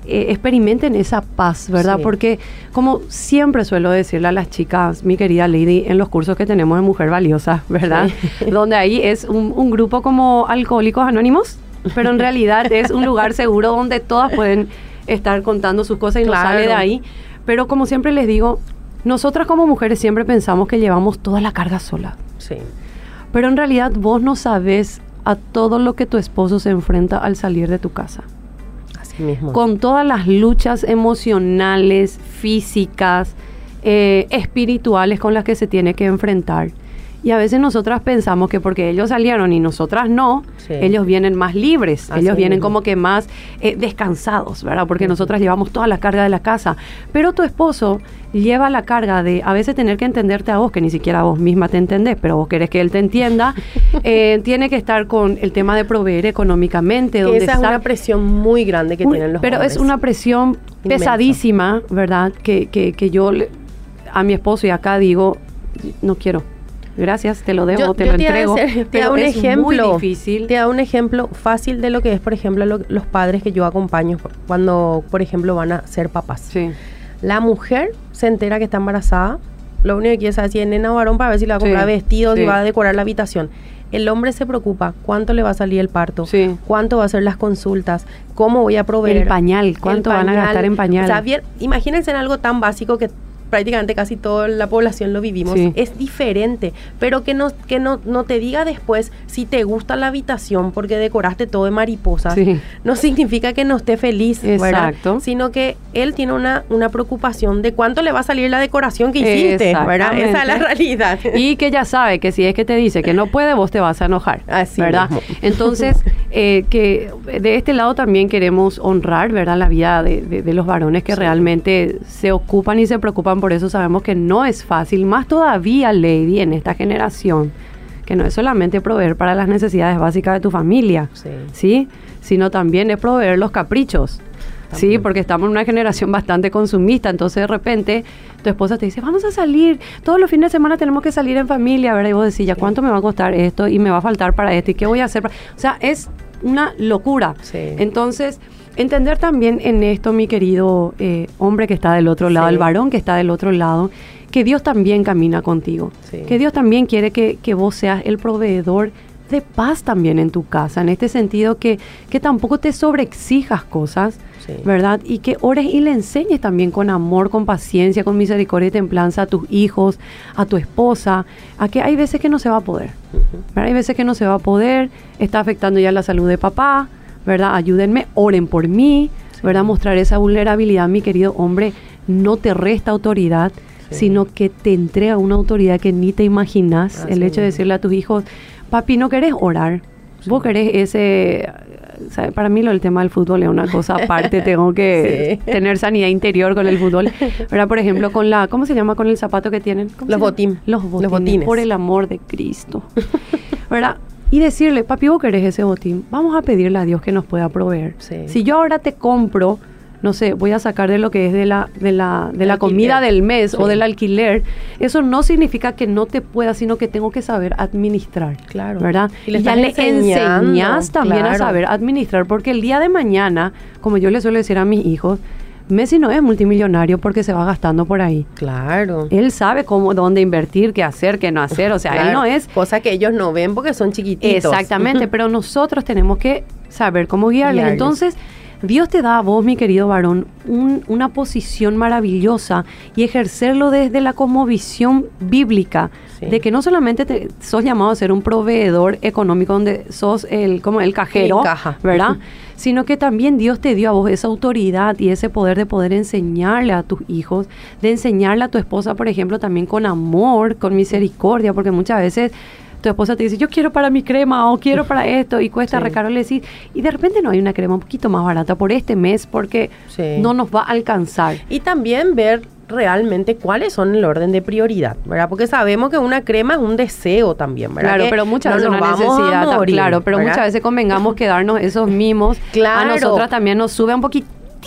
eh, experimenten esa paz, ¿verdad? Sí. Porque como siempre suelo decirle a las chicas, mi querida Lady, en los cursos que tenemos de Mujer Valiosa, ¿verdad? Sí. Donde ahí es un, un grupo como Alcohólicos Anónimos, pero en realidad es un lugar seguro donde todas pueden estar contando sus cosas y claro. no sale de ahí. Pero como siempre les digo, nosotras como mujeres siempre pensamos que llevamos toda la carga sola. Sí. Pero en realidad vos no sabés a todo lo que tu esposo se enfrenta al salir de tu casa. Así mismo. Con todas las luchas emocionales, físicas, eh, espirituales con las que se tiene que enfrentar. Y a veces nosotras pensamos que porque ellos salieron y nosotras no, sí. ellos vienen más libres, Así ellos vienen mismo. como que más eh, descansados, ¿verdad? Porque sí. nosotras llevamos toda la carga de la casa. Pero tu esposo lleva la carga de a veces tener que entenderte a vos, que ni siquiera vos misma te entendés, pero vos querés que él te entienda. eh, tiene que estar con el tema de proveer económicamente. Donde esa es una presión muy grande que un, tienen los Pero hombres. es una presión Inmensa. pesadísima, ¿verdad? Que, que, que yo le, a mi esposo y acá digo, no quiero. Gracias, te lo debo, yo, te yo lo te entrego. Decir, te pero da un es ejemplo, muy difícil. Te da un ejemplo fácil de lo que es, por ejemplo, lo, los padres que yo acompaño cuando, por ejemplo, van a ser papás. Sí. La mujer se entera que está embarazada, lo único que quiere saber si es nena o varón para ver si le va a comprar sí, vestidos, sí. si va a decorar la habitación. El hombre se preocupa cuánto le va a salir el parto, sí. cuánto va a ser las consultas, cómo voy a proveer. El pañal, cuánto el pañal, van a gastar en pañal. O sea, bien, imagínense en algo tan básico que prácticamente casi toda la población lo vivimos, sí. es diferente, pero que no que no, no te diga después si te gusta la habitación porque decoraste todo de mariposas, sí. no significa que no esté feliz, Exacto. ¿verdad? Sino que él tiene una, una preocupación de cuánto le va a salir la decoración que hiciste, ¿verdad? Esa es la realidad. Y que ya sabe que si es que te dice que no puede, vos te vas a enojar, Así ¿verdad? mismo. Entonces, eh, que de este lado también queremos honrar, ¿verdad? La vida de, de, de los varones que sí. realmente se ocupan y se preocupan por eso. Sabemos que no es fácil, más todavía, Lady, en esta generación, que no es solamente proveer para las necesidades básicas de tu familia, sí, ¿sí? Sino también es proveer los caprichos, también. ¿sí? Porque estamos en una generación bastante consumista, entonces de repente tu esposa te dice, vamos a salir, todos los fines de semana tenemos que salir en familia, ¿verdad? Y vos decís, ¿ya sí. cuánto me va a costar esto? Y me va a faltar para esto, ¿y qué voy a hacer? O sea, es una locura. Sí. Entonces, entender también en esto, mi querido eh, hombre que está del otro lado, sí. el varón que está del otro lado, que Dios también camina contigo. Sí. Que Dios también quiere que, que vos seas el proveedor de paz también en tu casa. En este sentido que, que tampoco te sobreexijas cosas, sí. ¿verdad? Y que ores y le enseñes también con amor, con paciencia, con misericordia y templanza a tus hijos, a tu esposa, a que hay veces que no se va a poder. Uh-huh. ¿verdad? Hay veces que no se va a poder, está afectando ya la salud de papá, ¿verdad? Ayúdenme, oren por mí, sí. ¿verdad? Mostrar esa vulnerabilidad, mi querido hombre, no te resta autoridad, sí. sino que te entrega una autoridad que ni te imaginas. Así el hecho de decirle a tus hijos, papi, ¿no querés orar? Sí. Vos querés ese... ¿sabe? Para mí lo del tema del fútbol es una cosa aparte, tengo que sí. tener sanidad interior con el fútbol, ¿verdad? Por ejemplo, con la... ¿cómo se llama con el zapato que tienen? Los botines. Los botines. Los botines. Por el amor de Cristo, ¿verdad? Y decirle, papi, vos querés ese botín, vamos a pedirle a Dios que nos pueda proveer. Sí. Si yo ahora te compro, no sé, voy a sacar de lo que es de la de la de la comida del mes sí. o del alquiler, eso no significa que no te pueda, sino que tengo que saber administrar. Claro. ¿Verdad? Y, le y ya le enseñas también claro. a saber administrar, porque el día de mañana, como yo le suelo decir a mis hijos, Messi no es multimillonario porque se va gastando por ahí. Claro. Él sabe cómo, dónde invertir, qué hacer, qué no hacer. O sea, claro. él no es... cosa que ellos no ven porque son chiquititos. Exactamente, pero nosotros tenemos que saber cómo guiarles. Guiarles. Entonces, Dios te da a vos, mi querido varón, un, una posición maravillosa y ejercerlo desde la cosmovisión bíblica, sí. de que no solamente te, sos llamado a ser un proveedor económico donde sos el, como el cajero, ¿verdad? Sino que también Dios te dio a vos esa autoridad y ese poder de poder enseñarle a tus hijos, de enseñarle a tu esposa, por ejemplo, también con amor, con misericordia, porque muchas veces tu esposa te dice, yo quiero para mi crema o quiero para esto, y cuesta sí. recaro le decís, y de repente no hay una crema un poquito más barata por este mes porque sí. no nos va a alcanzar. Y también ver realmente cuáles son el orden de prioridad, ¿verdad? Porque sabemos que una crema es un deseo también, ¿verdad? Claro, que pero muchas no veces una necesidad, morir, claro, pero ¿verdad? Muchas veces convengamos que darnos esos mimos claro. a nosotras también nos sube un poquitito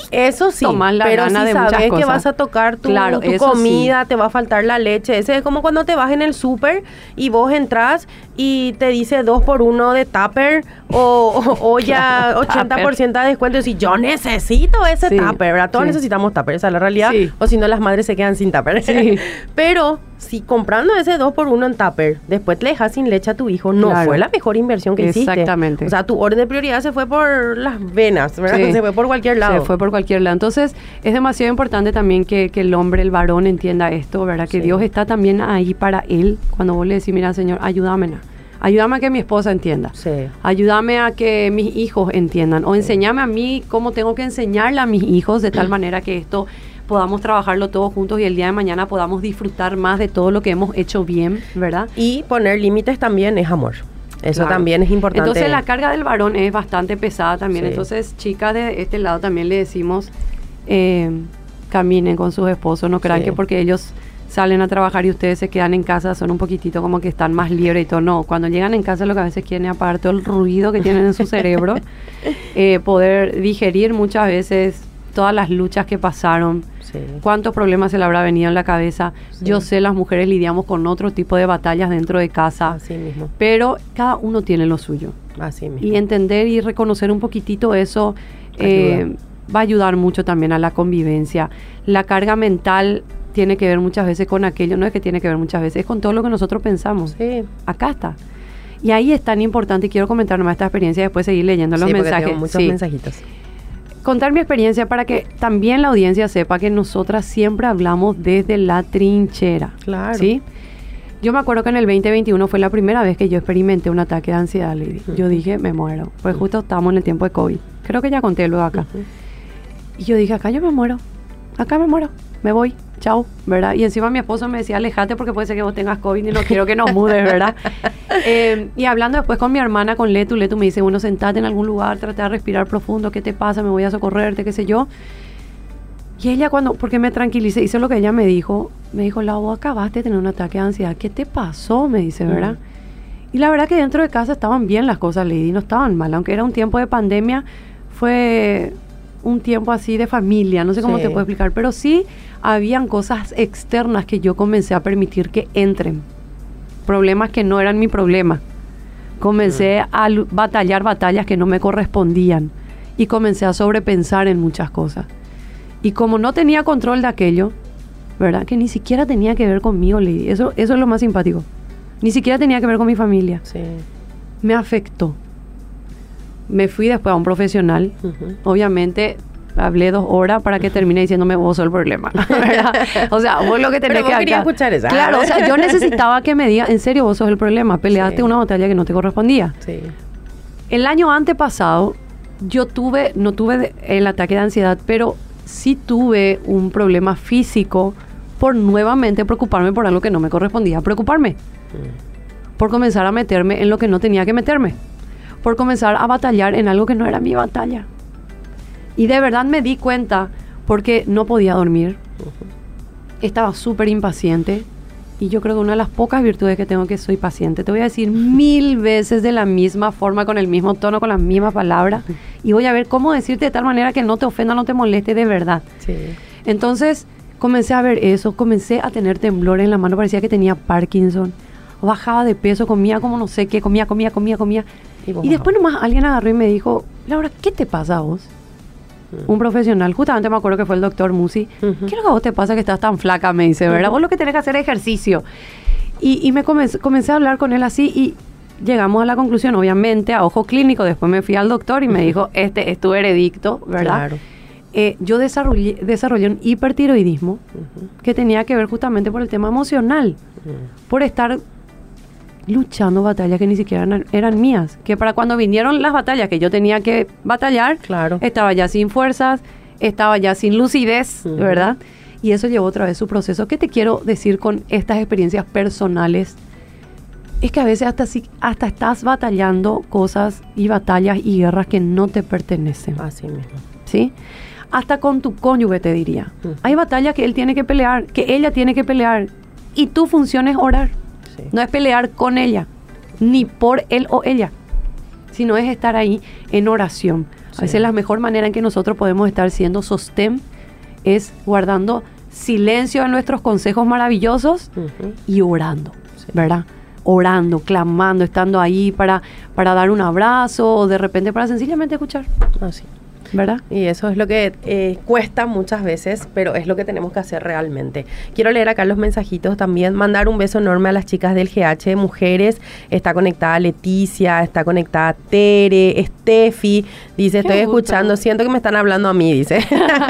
Eso sí, tomás la pero gana si de sabes muchas que cosas. vas a tocar tu, Claro, tu eso comida, sí. te va a faltar la leche. Ese es como cuando te vas en el súper y vos entras y te dice dos por uno de tupper o, o, o ya ochenta por ciento de descuento. Y si yo necesito ese Sí, tupper, ¿verdad? Todos sí. necesitamos tupper, esa es la realidad. Sí. O si no, las madres se quedan sin tupper. Sí. Pero si comprando ese dos por uno en tupper, después le dejas sin leche a tu hijo, no Claro. fue la mejor inversión que hiciste. Exactamente. O sea, tu orden de prioridad se fue por las venas, ¿verdad? Sí. Se fue por cualquier lado. Se fue por cualquier lado. Entonces, es demasiado importante también que, que el hombre, el varón, entienda esto, ¿verdad? Que Sí. Dios está también ahí para él. Cuando vos le decís, mira, Señor, ayúdame. na. Ayúdame a que mi esposa entienda. Sí. Ayúdame a que mis hijos entiendan. O enséñame a mí cómo tengo que enseñarle a mis hijos de tal manera que esto podamos trabajarlo todos juntos y el día de mañana podamos disfrutar más de todo lo que hemos hecho bien, ¿verdad? Y poner límites también es amor. Eso Claro. también es importante. Entonces la carga del varón es bastante pesada también. Sí. Entonces, chicas de este lado también le decimos, eh, caminen con sus esposos, no crean Sí. que porque ellos salen a trabajar y ustedes se quedan en casa, son un poquitito como que están más libres y todo. No, cuando llegan en casa lo que a veces quieren es apagar todo el ruido que tienen en su cerebro, eh, poder digerir muchas veces todas las luchas que pasaron, Sí. cuántos problemas se le habrá venido en la cabeza. Sí. Yo sé, las mujeres lidiamos con otro tipo de batallas dentro de casa, Así mismo. pero cada uno tiene lo suyo. Así mismo. Y entender y reconocer un poquitito eso eh, va a ayudar mucho también a la convivencia. La carga mental tiene que ver muchas veces con aquello, no es que tiene que ver muchas veces, es con todo lo que nosotros pensamos. Sí. Acá está. Y ahí es tan importante, y quiero comentar nomás esta experiencia y después seguir leyendo los Sí, porque mensajes. tengo muchos Sí. mensajitos. Contar mi experiencia para que también la audiencia sepa que nosotras siempre hablamos desde la trinchera. Claro. ¿Sí? Yo me acuerdo que en el veinte veintiuno fue la primera vez que yo experimenté un ataque de ansiedad, Lady. Yo dije, me muero. Pues justo estábamos en el tiempo de COVID. Creo que ya conté luego acá. Ujú. Y yo dije, acá yo me muero. Acá me muero. Me voy. Chao, ¿verdad? Y encima mi esposo me decía, alejate porque puede ser que vos tengas COVID y no quiero que nos mudes, ¿verdad? eh, y hablando después con mi hermana, con Letu, Letu me dice, bueno, sentate en algún lugar, trata de respirar profundo, ¿qué te pasa? Me voy a socorrerte, qué sé yo. Y ella cuando, porque me tranquilicé, hizo lo que ella me dijo, me dijo, Lau, vos acabaste de tener un ataque de ansiedad, ¿qué te pasó? Me dice, ¿verdad? Mm. Y la verdad que dentro de casa estaban bien las cosas, Lady, no estaban mal, aunque era un tiempo de pandemia, fue un tiempo así de familia, no sé cómo Sí. te puedo explicar, pero sí habían cosas externas que yo comencé a permitir que entren, problemas que no eran mi problema. Comencé mm. a l- batallar batallas que no me correspondían y comencé a sobrepensar en muchas cosas. Y como no tenía control de aquello, ¿verdad? Que ni siquiera tenía que ver conmigo, Lady. Eso, eso es lo más simpático. Ni siquiera tenía que ver con mi familia. Sí. Me afectó. Me fui después a un profesional. Ujú. Obviamente, hablé dos horas para que termine diciéndome vos sos el problema, ¿verdad? O sea, vos lo que tenés Pero vos que querías acá- escuchar esa. Claro, o sea, yo necesitaba que me diga, en serio, vos sos el problema. Peleaste Sí. una batalla que no te correspondía. Sí. El año antepasado, yo tuve, no tuve de- el ataque de ansiedad, pero sí tuve un problema físico por nuevamente preocuparme por algo que no me correspondía preocuparme. Mm. Por comenzar a meterme en lo que no tenía que meterme. Por comenzar a batallar en algo que no era mi batalla. Y de verdad me di cuenta porque no podía dormir. Estaba súper impaciente. Y yo creo que una de las pocas virtudes que tengo es que soy paciente. Te voy a decir mil veces de la misma forma, con el mismo tono, con las mismas palabras. Y voy a ver cómo decirte de tal manera que no te ofenda, no te moleste de verdad. Sí. Entonces comencé a ver eso, comencé a tener temblor en la mano, parecía que tenía Parkinson. Bajaba de peso, comía como no sé qué, comía, comía, comía, comía. Y, vos Y después bajabas. nomás alguien agarró y me dijo, Laura, ¿qué te pasa a vos? Un profesional, justamente me acuerdo que fue el doctor Musi. Ujú. ¿Qué es lo que a vos te pasa que estás tan flaca? Me dice, ¿verdad? Ujú. Vos lo que tenés que hacer es ejercicio. Y, y me comencé, comencé a hablar con él así y llegamos a la conclusión, obviamente, a ojo clínico. Después me fui al doctor y me dijo, este es tu veredicto, ¿verdad? Claro. Eh, yo desarrollé, desarrollé un hipertiroidismo Ujú. que tenía que ver justamente por el tema emocional, Mm. por estar luchando batallas que ni siquiera eran, eran mías, que para cuando vinieron las batallas que yo tenía que batallar, Claro. estaba ya sin fuerzas, estaba ya sin lucidez, Ujú. ¿verdad? Y eso llevó otra vez su proceso. ¿Qué te quiero decir con estas experiencias personales? Es que a veces hasta, si- hasta estás batallando cosas y batallas y guerras que no te pertenecen, Así mismo. ¿sí? Hasta con tu cónyuge, te diría. Ujú. Hay batallas que él tiene que pelear, que ella tiene que pelear, y tu función es orar. Sí. No es pelear con ella, ni por él o ella, sino es estar ahí en oración, Sí. A veces la mejor manera en que nosotros podemos estar siendo sostén es guardando silencio en nuestros consejos maravillosos uh-huh. y orando, sí. ¿verdad? Orando, clamando, estando ahí para, para dar un abrazo o de repente para sencillamente escuchar. Así. ¿Verdad? Y eso es lo que eh, cuesta muchas veces, pero es lo que tenemos que hacer realmente. Quiero leer acá los mensajitos también, mandar un beso enorme a las chicas del G H de Mujeres. Está conectada Leticia, está conectada Tere, Steffi, dice, estoy escuchando, siento que me están hablando a mí, dice.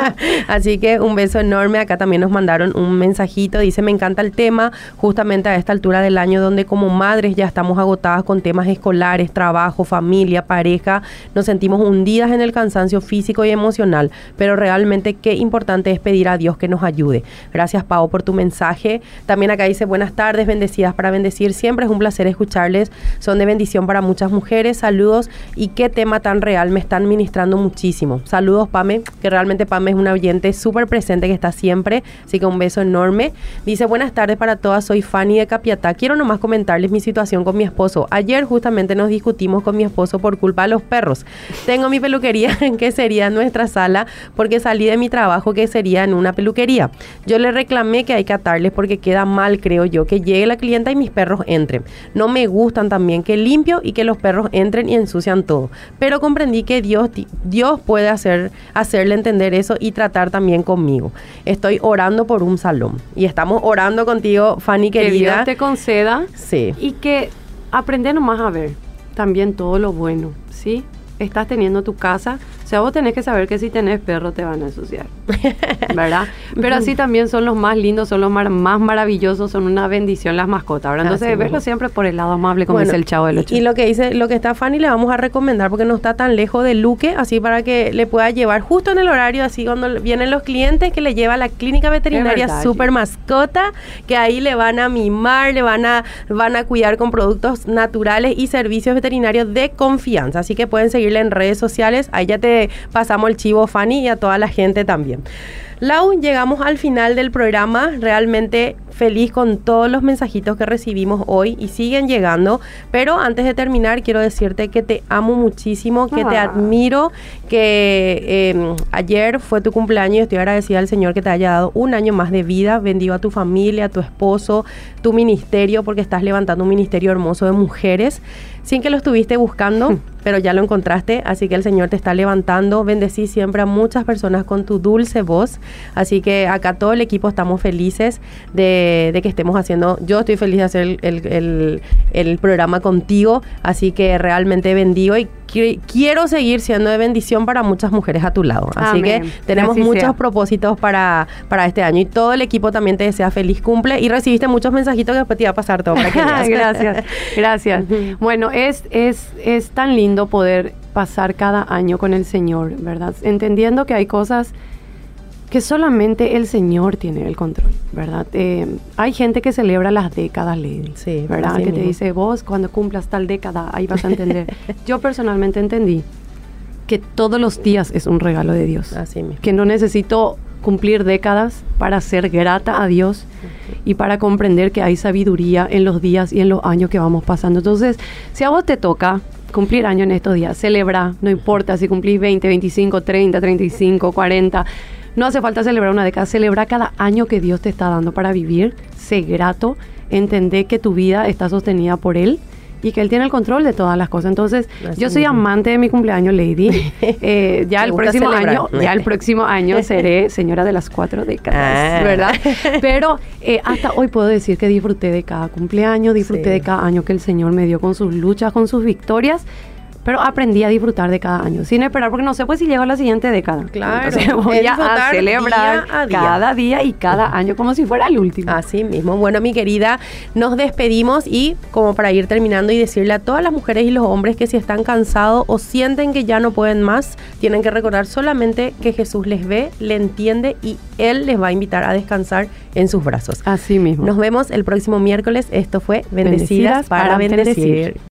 Así que un beso enorme. Acá también nos mandaron un mensajito, dice, me encanta el tema, justamente a esta altura del año donde como madres ya estamos agotadas con temas escolares, trabajo, familia, pareja, nos sentimos hundidas en el cansancio físico y emocional, pero realmente qué importante es pedir a Dios que nos ayude. Gracias, Pau, por tu mensaje. También acá dice, buenas tardes, bendecidas para bendecir, siempre es un placer escucharles, son de bendición para muchas mujeres, saludos, y qué tema tan real, me están ministrando muchísimo. Saludos, Pame, que realmente Pame es una oyente súper presente que está siempre, así que un beso enorme. Dice, buenas tardes para todas, soy Fanny de Capiatá, quiero nomás comentarles mi situación con mi esposo. Ayer justamente nos discutimos con mi esposo por culpa de los perros. Tengo mi peluquería en que se sería nuestra sala porque salí de mi trabajo que sería en una peluquería. Yo le reclamé que hay que atarles porque queda mal, creo yo, que llegue la clienta y mis perros entren. No me gustan también que limpio y que los perros entren y ensucian todo. Pero comprendí que Dios, Dios puede hacer, hacerle entender eso y tratar también conmigo. Estoy orando por un salón y estamos orando contigo, Fanny querida. Que Dios te conceda. Sí. Y que aprende nomás a ver también todo lo bueno, ¿sí? Estás teniendo tu casa, o sea, vos tenés que saber que si tenés perro te van a ensuciar, ¿verdad? Pero así también son los más lindos, son los mar más maravillosos, son una bendición las mascotas, ¿verdad? Entonces, así verlo siempre por el lado amable, como bueno, dice el Chavo del Ocho. Y lo que dice, lo que está Fanny le vamos a recomendar porque no está tan lejos de Luque, así para que le pueda llevar justo en el horario, así cuando vienen los clientes, que le lleva a la clínica veterinaria Super Mascota, que ahí le van a mimar, le van a, van a cuidar con productos naturales y servicios veterinarios de confianza, así que pueden seguir en redes sociales, ahí ya te pasamos el chivo, Fanny, y a toda la gente también. Lau, llegamos al final del programa, realmente feliz con todos los mensajitos que recibimos hoy y siguen llegando, pero antes de terminar quiero decirte que te amo muchísimo, que ah. te admiro, que eh, ayer fue tu cumpleaños y estoy agradecida al Señor que te haya dado un año más de vida, bendigo a tu familia, a tu esposo, tu ministerio, porque estás levantando un ministerio hermoso de mujeres, sin que lo estuviste buscando, pero ya lo encontraste, así que el Señor te está levantando, bendecí siempre a muchas personas con tu dulce voz, así que acá todo el equipo estamos felices de, de que estemos haciendo, yo estoy feliz de hacer el, el, el, el programa contigo, así que realmente bendigo y qu- quiero seguir siendo de bendición para muchas mujeres a tu lado, así Amén. Que tenemos así muchos sea. propósitos para, para este año y todo el equipo también te desea feliz cumple y recibiste muchos mensajitos que después te iba a pasar todo para que veas. Gracias, gracias. Bueno, es, es, es tan lindo poder pasar cada año con el Señor, ¿verdad? Entendiendo que hay cosas que solamente el Señor tiene el control, ¿verdad? Eh, hay gente que celebra las décadas, Lady, sí, ¿verdad? Que mismo. Te dice, vos cuando cumplas tal década, ahí vas a entender. Yo personalmente entendí que todos los días es un regalo de Dios. Así mismo. Que no necesito cumplir décadas para ser grata a Dios uh-huh. y para comprender que hay sabiduría en los días y en los años que vamos pasando. Entonces, si a vos te toca cumplir año en estos días, celebra, no importa si cumplís veinte, veinticinco, treinta, treinta y cinco, cuarenta, no hace falta celebrar una década, celebra cada año que Dios te está dando para vivir, sé grato, entender que tu vida está sostenida por Él y que Él tiene el control de todas las cosas. Entonces, así yo soy mismo. Amante de mi cumpleaños, Lady. Eh, ya el próximo celebrar. año, ya el próximo año seré señora de las cuatro décadas, ah. ¿verdad? Pero eh, hasta hoy puedo decir que disfruté de cada cumpleaños, disfruté sí. de cada año que el Señor me dio con sus luchas, con sus victorias. Pero aprendí a disfrutar de cada año, sin esperar, porque no sé pues si llego a la siguiente década. Claro. Entonces voy a celebrar día a día. cada día y cada año como si fuera el último. Así mismo. Bueno, mi querida, nos despedimos y como para ir terminando y decirle a todas las mujeres y los hombres que si están cansados o sienten que ya no pueden más, tienen que recordar solamente que Jesús les ve, le entiende y Él les va a invitar a descansar en sus brazos. Así mismo. Nos vemos el próximo miércoles. Esto fue Bendecidas, Bendecidas para, para bendecir. bendecir.